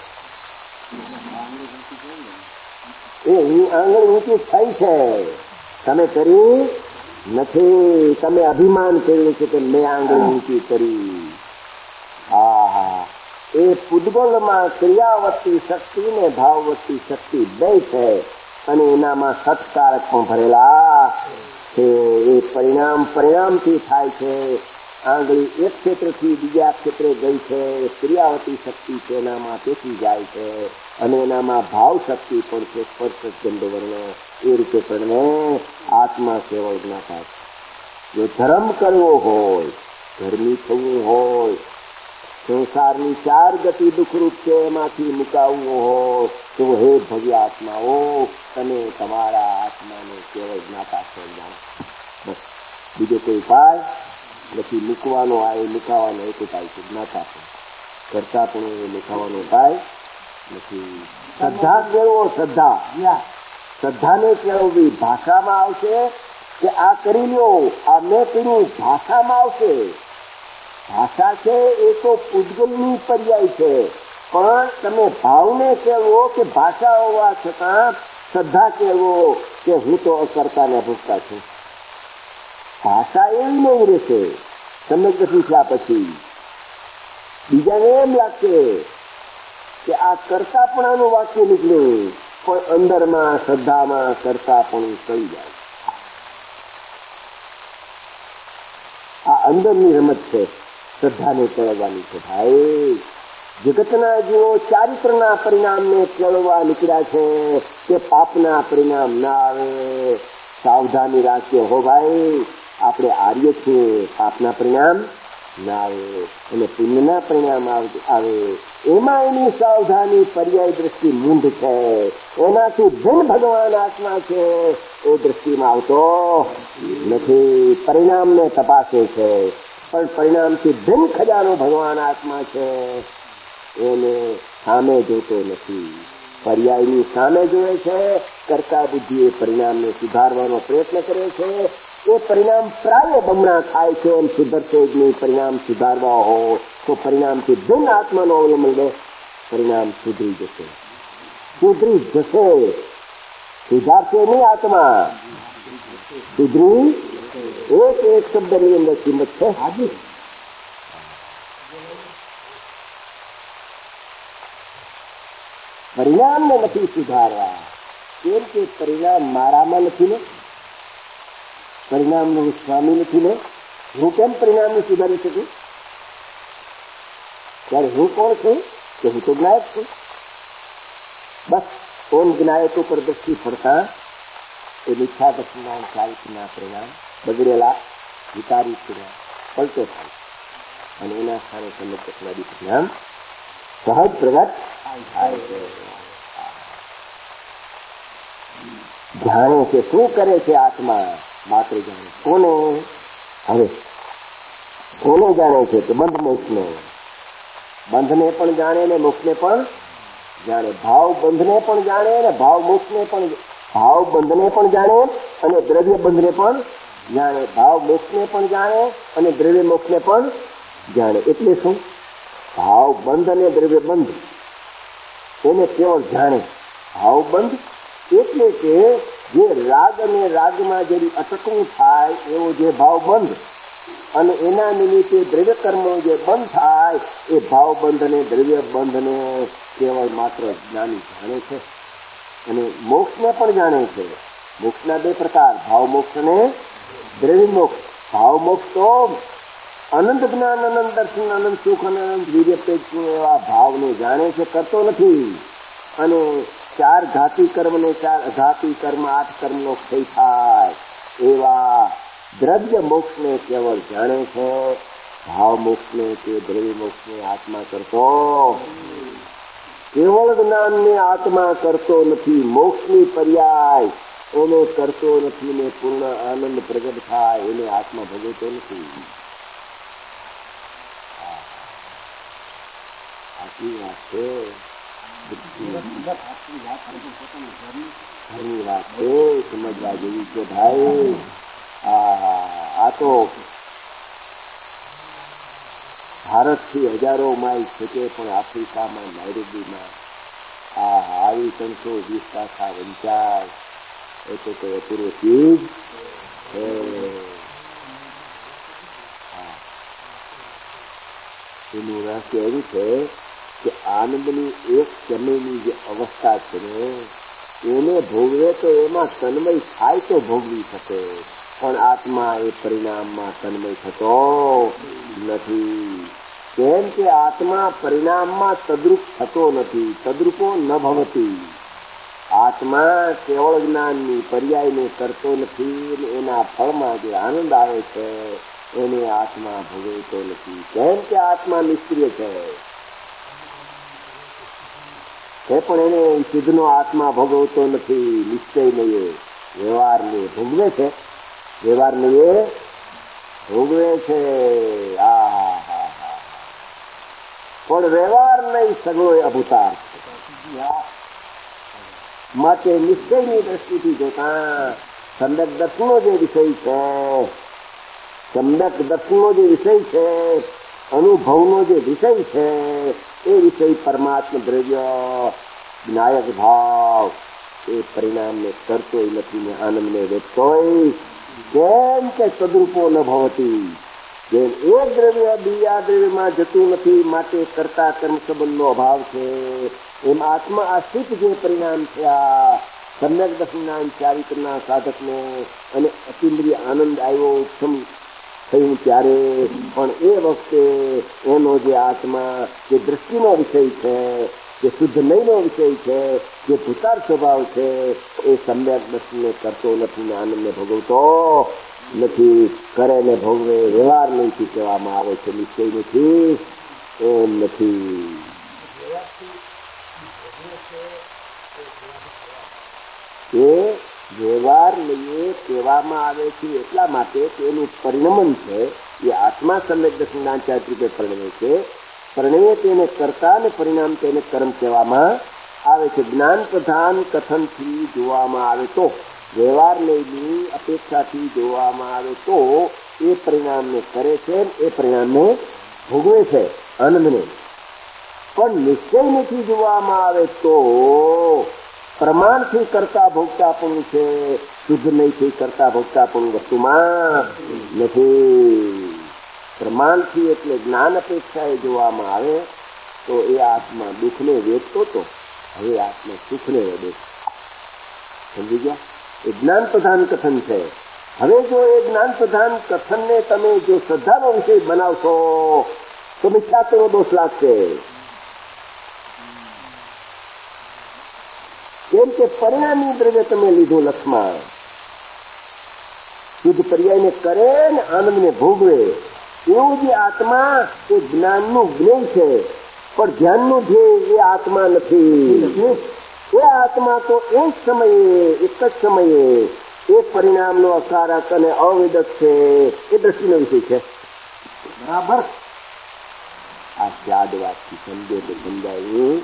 એ આંગળી ઊંચી થઈ છે, તમે કરી નથી. તમે અભિમાન કર્યું છે કે મેં આંગળી ઊંચી કરી. એ પૂદગલમાં ક્રિયાવતી શક્તિ ને ભાવવતી શક્તિ બે છે અને એનામાં સત્કારક પણ ભરેલા છે. એ પરિણામથી થાય છે. આંગળી એક ક્ષેત્રથી બીજા ક્ષેત્રે ગઈ છે, ક્રિયાવતી શક્તિ છે, એનામાં તેથી જાય છે અને એનામાં ભાવ શક્તિ પણ છે, સ્પર્શ ગંધ વર્ણ. એ રીતે પણ આત્મા કેવળ જ્ઞાતા છે. જો ધર્મ કરવો હોય, ધર્મી થવું હોય, સંસારની 4 ગતિ દુઃખરૂપ છે એમાંથી મુકાવવું હોય તો હે ભવ્ય આત્માઓ, તમે તમારા આત્માને કેવળ જ્ઞાતા છો. બસ બીજો કોઈ ઉપાય નથી. મૂકવાનો આ એ મુકાવાનો એક ઉપાય છે, જ્ઞાતા છે. કરતા પણ એ મુકાવાનો ઉપાય નથી. શ્રદ્ધા કેળવો, શ્રદ્ધાને કેળવવી. ભાષામાં આવશે કે આ કરી લ્યો, આ મેં કર્યું, ભાષામાં આવશે. ભાષા છે એ તો પૂજગલની પર્યાય છે, પણ તમે ભાવને કેળવો કે ભાષા હોવા છતાં શ્રદ્ધા કેળવો કે હું તો અકર્તા ને ભોગતા છું. ભાષા એવી નહીં રહેશે. તમે કશું થયા પછી બીજાને એમ લાગશે કે આ કરતાપણાનું વાક્ય નીકળ્યું, પણ અંદરમાં શ્રદ્ધામાં કરતાપણું થઈ જાય. આ અંદરની રમત છે, શ્રદ્ધાને કેળવવાની છે. ભાઈ, જગતના જીવો ચારિત્રના પરિણામને કેળવવા નીકળ્યા છે કે પાપના પરિણામ ના આવે. સાવધાની રાખજો હો ભાઈ, આપણે આર્ય છીએ, પાપના પરિણામ ના આવે અને પુણ્યના પરિણામ આવે. એમાં એની સાવધાની પર્યાય દ્રષ્ટિ મૂંઢ છે. એનાથી ભિન્ન ભગવાન આત્મા છે એ દ્રષ્ટિમાં આવતો નથી. પરિણામને તપાસે છે, પણ પરિણામથી ભિન્ન ખજાનો ભગવાન આત્મા છે એને સામે જોતો નથી. પર્યાયની સામે જોવે છે. કરતા બુદ્ધિ એ પરિણામને સુધારવાનો પ્રયત્ન કરે છે. એ પરિણામ પ્રાય બમણા થાય છે. એમ સુધરશે જ નહીં. પરિણામ સુધારવા હો તો પરિણામથી ભિન્ન આત્માનો અવલંબન લે, પરિણામ સુધરી જશે. સુધારશે નહીં આત્મા, સુધરી. એક શબ્દની અંદર કિંમત છે. પરિણામને નથી સુધારવા. કેમ કે પરિણામ મારામાં નથી ને, પરિણામનો સ્વામી નથી ને. હું કેમ પરિણામને સુધારી શકું? ત્યારે હું કોણ છું? કે હું તો જ્ઞાયક છું. બસ ઓમ જ્ઞાયકો પર દ્રષ્ટિ ફરતા એ મિથ્યા દર્શના ચારિત્રના પરિણામ બગડેલા વિકારી પરિણામ પલટો થાય અને એના સ્થાને સમજનારી પરિણામ સહજ પ્રગટ થાય છે. જાણે છે શું કરે છે આત્મા, માત્ર જાણે. કોને? હવે કોને જાણે છે? કે બંધ મોક્ષને. બંધને પણ જાણે ને મોક્ષને પણ જાણે. ભાવ બંધને પણ જાણે ને ભાવ મોક્ષને પણ. ભાવ બંધને પણ જાણે અને દ્રવ્ય બંધને પણ જાણે. ભાવ મોક્ષને પણ જાણે અને દ્રવ્ય મોક્ષને પણ જાણે. એટલે શું? ભાવ બંધ અને દ્રવ્ય બંધ એને કેવળ જાણે. ભાવ બંધ એટલે કે જે રાગ અને રાગમાં જેની અટકવું થાય એવો જે ભાવ બંધ અને એના નિમિત્તે દ્રવ્ય કર્મો જે બંધ થાય એ ભાવ બંધ અને દ્રવ્ય બંધને કેવળ માત્ર જ્ઞાની જાણે છે અને મોક્ષને પણ જાણે છે. મોક્ષના 2 પ્રકાર, ભાવ મોક્ષ અને દ્રવ્ય મોક્ષ. ભાવ મોક્ષ તો અનંત જ્ઞાન, અનંત દર્શન, અનંત સુખ અને અનંત વીર્ય પેજ એવા ભાવને જાણે છે, કરતો નથી. અને 4 ઘાતી કર્મ ને 4 અઘાતી કર્મ, 8 કર્મનો ક્ષય થાય એવા દ્રવ્ય મોક્ષને કેવળ જાણે છે. ભાવ મોક્ષને કે દ્રવ્ય મોક્ષને આત્મા કરતો કેવળ જ્ઞાનને આત્મા કરતો નથી. મોક્ષની પર્યાય એને કરતો નથી ને પૂર્ણ આનંદ પ્રગટ થાય એને આત્મા ભોગવતો નથી. આટલી વાત છે. ઘરની વાત છે, સમજવા જેવી છે ભાઈ. આ તો ભારતથી હજારો માઇલ છે કે પણ આફ્રિકામાં, નાઇરોબીમાં આવી 320 શાખા વંચાય એ તો કોઈ અપૂર્વ ચીજ છે. એનું રહસ્ય એવું છે આનંદની એક સમયની જે અવસ્થા છે ને એને ભોગવે તો એમાં તન્મય થાય તો ભોગવી શકે, પણ આત્મા એ પરિણામમાં તન્મય થતો નથી. કેમ કે આત્મા પરિણામમાં તદ્રુપ થતો નથી. તદ્રુપો ન ભવતી. આત્મા કેવળ જ્ઞાનની પર્યાયને કરતો નથી. એના ફળમાં જે આનંદ આવે છે એને આત્મા ભોગવતો નથી. કેમ કે આત્મા નિષ્ક્રિય છે. પણ એને સિદ્ધનો આત્મા ભોગવતો નથી. નિશ્ચયને એ વ્યવહારને ભોગવે છે. વ્યવહારને એ ભોગવે છે. પણ વ્યવહાર નહીં સગળો અભૂતાર માટે નિશ્ચયની દ્રષ્ટિથી જોતા સમ્યક દર્શનનો જે વિષય છે, સમ્યક દર્શનનો જે વિષય છે, અનુભવનો જે વિષય છે એ વિષય પરમાત્મા દ્રવ્ય નાયક ભાવ એ પરિણામને કરતોય નથી ને આનંદને વેચતોય. કેમ કે તદ્રુપો ન ભવતી. જેમ એક દ્રવ્ય બીજા દ્રવ્યમાં જતું નથી માટે કરતા કર્મ સંબંધનો અભાવ છે, એમ આત્મા આશ્રિત જે પરિણામ થયા સમ્યક દર્શનના ચારિત્રના સાધકને અને અતિન્દ્રિય આનંદ આવ્યો ઉત્તમ થયું ત્યારે પણ એ વખતે એનો જે આત્મા જે દ્રષ્ટિનો વિષય છે, જે શુદ્ધ નયનો વિષય છે, જે ભૂતાર સ્વભાવ છે એ સમ્યક દર્શનને કરતો નથી ને આનંદને ભોગવતો નથી. કરે ને ભોગવે વ્યવહાર નથી કહેવામાં આવે છે. નિશ્ચય નથી એમ નથી. એ વ્યવહાર લઈએ કહેવામાં આવે છે એટલા માટે કે એનું પરિણમન છે એ આત્મા સમ્યક દર્શનના ચારિત્ર્ય પરિણમે છે. પરિણમે તેને કરતા ને પરિણામ તેને કર્મ કહેવામાં આવે છે. જ્ઞાન પ્રધાન કથનથી જોવામાં આવે તો, વ્યવહાર લઈની અપેક્ષાથી જોવામાં આવે તો એ પરિણામને કરે છે, એ પરિણામને ભોગવે છે આનંદને. પણ નિશ્ચય નથી જોવામાં આવે તો પ્રમાણથી કરતા ભોગતાપણું છે, શુદ્ધ નહીંથી કરતા ભોગતાપણું વસ્તુમાં નથી. પ્રમાણથી એટલે જ્ઞાન અપેક્ષાએ જોવામાં આવે તો એ આત્મા દુઃખને વેચતો તો હવે આત્મા સુખને વેચે. સમજી ગયા? એ જ્ઞાન પ્રધાન કથન છે. હવે જો એ જ્ઞાન પ્રધાન કથનને તમે જો શ્રદ્ધાનો વિષય બનાવશો તો મિથ્યાત્વનો દોષ લાગશે. કેમ કે પરિણામી દ્રવ્ય તમે લીધું લક્ષમાં, શુદ્ધ પર્યાયને કરે ને આનંદને ભોગવે એવું જે આત્મા એ જ્ઞાનનું જ્ઞેય છે, પણ ધ્યાનનું ધ્યેય એ આત્મા નથી. એ આત્મા તો એક સમયે એક જ સમયે એ પરિણામનો અકારક અને અવેદક છે. એ દ્રષ્ટિનો વિષય છે. બરાબર. આ યાદ વાતથી સમજે તો સમજાયું.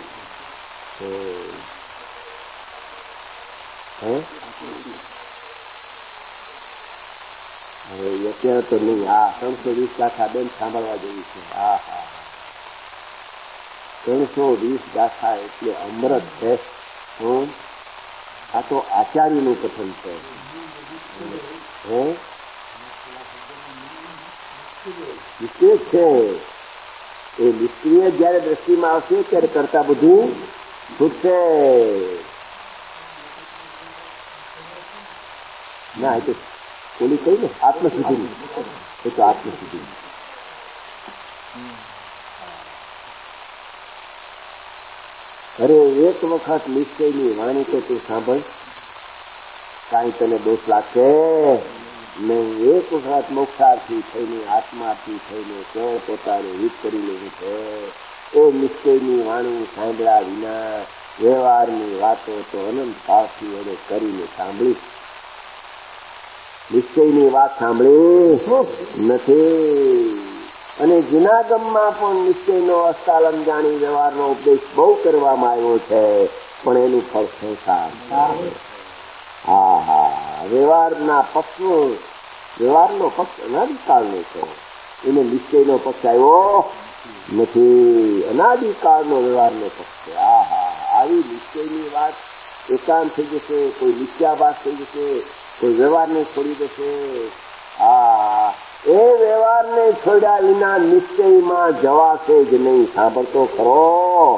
હવે અત્યારે તો નહીં. 320 ગાથા બેન સાંભળવા જેવી છે. 320 ગાથા એટલે અમૃત છે. આ તો આચાર્યનું કથન છે. નિશ્ચય છે. એ નિષ્ક્રિય જયારે દ્રષ્ટિમાં આવશે ત્યારે કરતા બધું છૂટશે. ના, એ તો ઓલી કહી ને આત્મસિદ્ધિ. એ તો આત્મસિદ્ધિ. અરે એક વખત નિશ્ચયની વાણી તો તું સાંભળ, કાંઈ તને દોષ લાગશે નહીં. એક વખત મોક્ષાર્થી થઈને આત્માર્થી થઈને કોણ પોતાનું હિત કરી લેવું છે એ નિશ્ચયની વાણી સાંભળ્યા વિના વ્યવહારની વાતો તો અનંત કાળથી એને કરીને સાંભળી. નિશ્ચયની વાત સાંભળી નથી. અને જુનાગમમાં પણ નિશ્ચયનો અસ્તાલમ જાણી વ્યવહારનો ઉપદેશ બહુ કરવામાં આવ્યો છે, પણ એનું ફળ સંસાર. વ્યવહારના પક્ષનું, વ્યવહારનો પક્ષ અનાદિકાળનો છે, એને નિશ્ચયનો પક્ષ આવ્યો નથી. અનાદિકાળનો વ્યવહારનો પક્ષ છે. આવી નિશ્ચયની વાત એકાંત થઈ જશે, કોઈ નિશ્ચયાભાસ થઈ જશે, કોઈ વ્યવહારને છોડી દેશે. એ વ્યવહારને છોડ્યા વિના નિશ્ચયમાં જવાશે જ નહીં. સાંભળતો ખરો?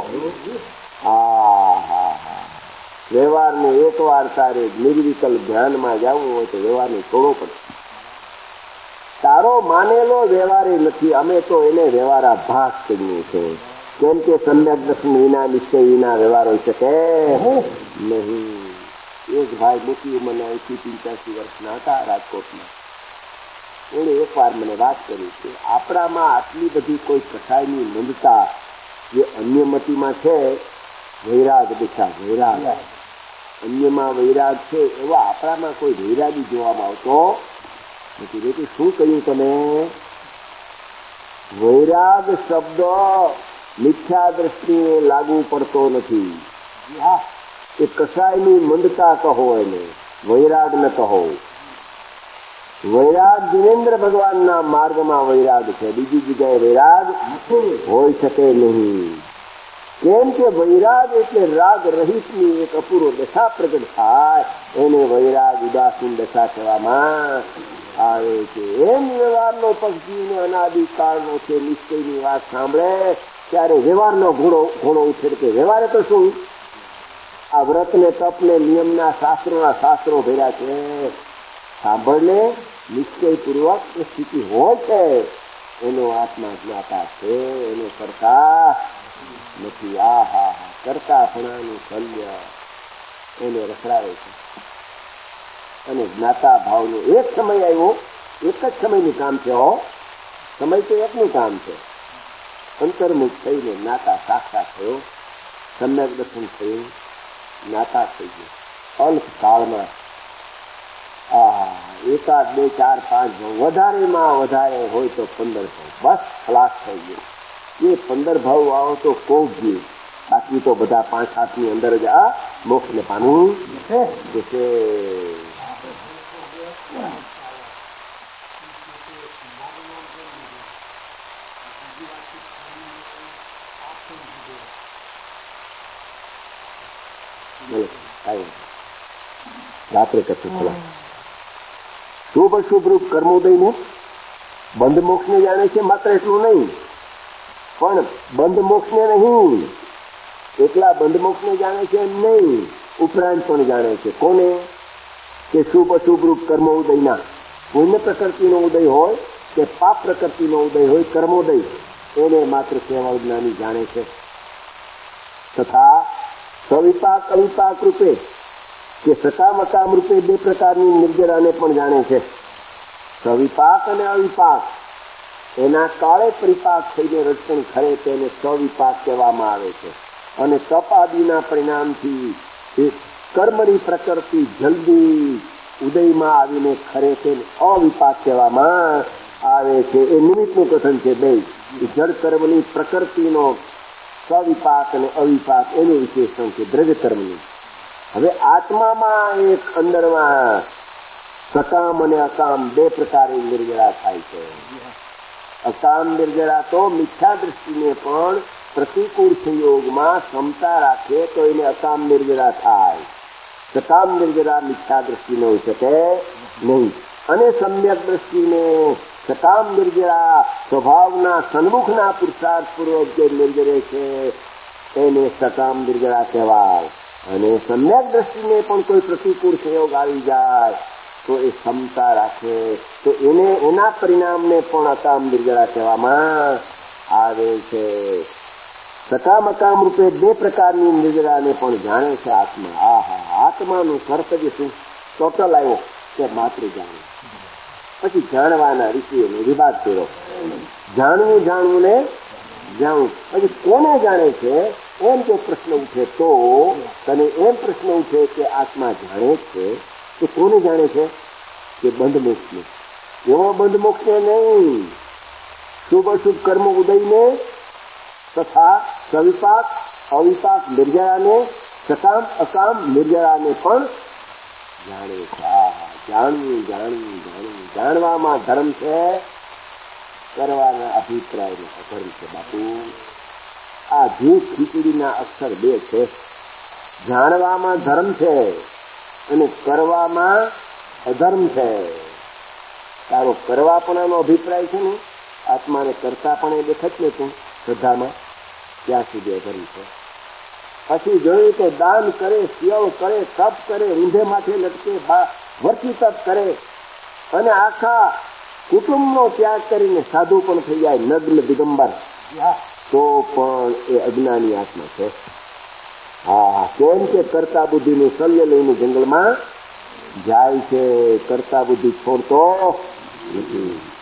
વ્યવહારને એકવાર તારે નિર્વિકલ્પ ધ્યાનમાં જવું હોય તો વ્યવહારને છોડવો પડે. તારો માનેલો વ્યવહાર નથી. અમે તો એને વ્યવહારાભાસ કરીએ છીએ. કેમ કે સમ્યક દર્શન વિના નિશ્ચય વિના વ્યવહાર હોઈ શકે નહીં. એક ભાઈ મોટી મને અહીંથી 85 વર્ષના હતા રાજકોટમાં. એને એક વાર મને વાત કરી કે આપણામાં આટલી બધી કોઈ કસાયની મંદતા જે અન્યમતીમાં છે, વૈરાગ દિશા વૈરાગ, અન્યમાં વૈરાગ છે, એવા આપણામાં કોઈ વૈરાગી જોવામાં આવતો નથી. બેટી શું કહ્યું તમે? વૈરાગ શબ્દ મિથ્યા દ્રષ્ટિએ લાગુ પડતો નથી. એ કસાયની મંદતા કહો, એને વૈરાગ ન કહો. વૈરાગ જીનેન્દ્ર ભગવાનના માર્ગમાં વૈરાગ છે, બીજી જગ્યાએ વૈરાગ હોઈ શકે નહીં. કેમ કે વૈરાગ એટલે રાગ રહિતની એક અપૂર્વ દશા પ્રગટ થાય, એને વૈરાગ ઉદાસીન દશા કહેવામાં આવે છે. એમ વ્યવહારનો પક્ષજીને અનાદિકાળનો છે. નિશ્ચયની વાત સાંભળે ત્યારે વ્યવહારનો ઘોડો ઉછેર કે વ્યવહારે તો શું? આ વ્રત ને તપ ને નિયમના શાસ્ત્રો ભર્યા છે. સાંભળને નિશ્ચયપૂર્વક એ સ્થિતિ હોય છે, એનો આત્મા જ્ઞાતા છે, એનો કરતા નથી. કરતાપણાનું શલ્ય એને રખડાવે છે. અને જ્ઞાતા ભાવનો એક સમય આવ્યો, એક જ સમયનું કામ છે. સમય તો એકનું કામ છે. અંતર્મુખ થઈને જ્ઞાતા સાક્ષાત થયો, સમ્યક દર્શન થયું, જ્ઞાતા થઈ ગયું. અલ્પ કાળમાં એકાદ 2 4 5 વધારેમાં વધારે હોય તો 15 બસ ખલાસ થઈ ગયું. એ 15 ભાવ આવો તો કોક ગયું. બાકી તો બધા 5-7 ની અંદર જ આ મોક્ષને પામવું છે. રાત્રે કશું ખલાસ. શુભ અશુભ રૂપ કર્મોદયને બંધ મોક્ષને જાણે છે. માત્ર એટલું નહીં, પણ બંધ મોક્ષને નહીં, એકલા બંધ મોક્ષને જાણે છે એમ નહીં, ઉપરાંત પણ જાણે છે. કોને? કે શુભ અશુભ રૂપ કર્મોદયના પુણ્ય પ્રકૃતિનો ઉદય હોય કે પાપ પ્રકૃતિનો ઉદય હોય, કર્મોદય એને માત્ર કેવળ જ્ઞાની જાણે છે. તથા સવિપાક અવિપાક રૂપે કે સકામ અકામ રૂપે 2 પ્રકારની નિર્જરાને પણ જાણે છે. સવિપાક અને અવિપાક એના કાળે પરિપાક થઈને રક્ષણ ખરે તેને સવિપાક કહેવામાં આવે છે. અને તપ આદિના પરિણામથી એ કર્મની પ્રકૃતિ જલ્દી ઉદયમાં આવીને ખરે તેને અવિપાક કહેવામાં આવે છે. એ નિમિત્તનું કથન છે. બે જળ કર્મની પ્રકૃતિનો સવિપાક અને અવિપાક એનું વિશેષણ છે દ્રવ્ય કર્મની. હવે આત્મામાં એક અંદરમાં સકામ અને અકામ 2 પ્રકારે નિર્જરા થાય છે. અકામ નિર્જરા તો મિથ્યા દ્રષ્ટિને પણ પ્રતિકૂળ સંયોગમાં ક્ષમતા રાખે તો એને અકામ નિર્જરા થાય. સકામ નિર્જરા મિથ્યા દ્રષ્ટિ ન હોઈ શકે નહીં. અને સમ્યક દ્રષ્ટિને સકામ નિર્જરા સ્વભાવના સન્મુખના પુરુષાર્થ પૂર્વક જે નિર્જરે છે એને સકામ નિર્જરા કહેવાય. અને સમ્યક દ્રષ્ટિને પણ કોઈ પ્રતિકૂળ સંયોગ આવી જાય તો એ ક્ષમતા રાખે તો એને એના પરિણામને પણ અકામ નિર્જરા કહેવામાં આવે છે. સકામ અકામ રૂપે 2 પ્રકારની નિર્જરાને પણ જાણે છે આત્મા. આત્માનું કર્તવ્ય શું? ટોટલ આવ્યો કે માત્ર જાણે. પછી જાણવાના ઋષિઓનો વિભાગ કર્યો. જાણવું ને જાણવું. પછી કોને જાણે છે એમ જો પ્રશ્ન ઉઠે તો તને એમ પ્રશ્ન ઉઠે કે આત્મા જાણે છે તો કોને જાણે છે? કે બંધ મોક્ષને. એવો બંધ મોક્ષને નહીં, શુભ અશુભ કર્મ ઉદયને તથા સવિપાક અવિપાક નિર્જરાને સકામ અકામ નિર્જરાને પણ જાણે છે. જાણવામાં ધર્મ છે, કરવાના અભિપ્રાયનો અધર્મ છે. બાપુ આ જે ખીચડીના અક્ષર 2 છે. જાણવામાં ધર્મ છે અને કરવામાં અધર્મ છે. તારો કરવાપણાનો અભિપ્રાય છે ને, આત્માને કરતા પણ એ દેખાય ને તું શ્રદ્ધામાં, ત્યાં સુધી અધર્મ છે. પછી જોયું તો દાન કરે, સેવ કરે, તપ કરે, ઊંધે માથે લટકે, વર્તી તપ કરે અને આખા કુટુંબનો ત્યાગ કરીને સાધુ પણ થઈ જાય, નગ્ન દિગંબર, તો પણ એ અજ્ઞાની આત્મા છે. હા, કેમ કે કરતા બુદ્ધિનું શલ્ય લઈને જંગલમાં જાય છે, કરતા બુદ્ધિ છોડતો નથી.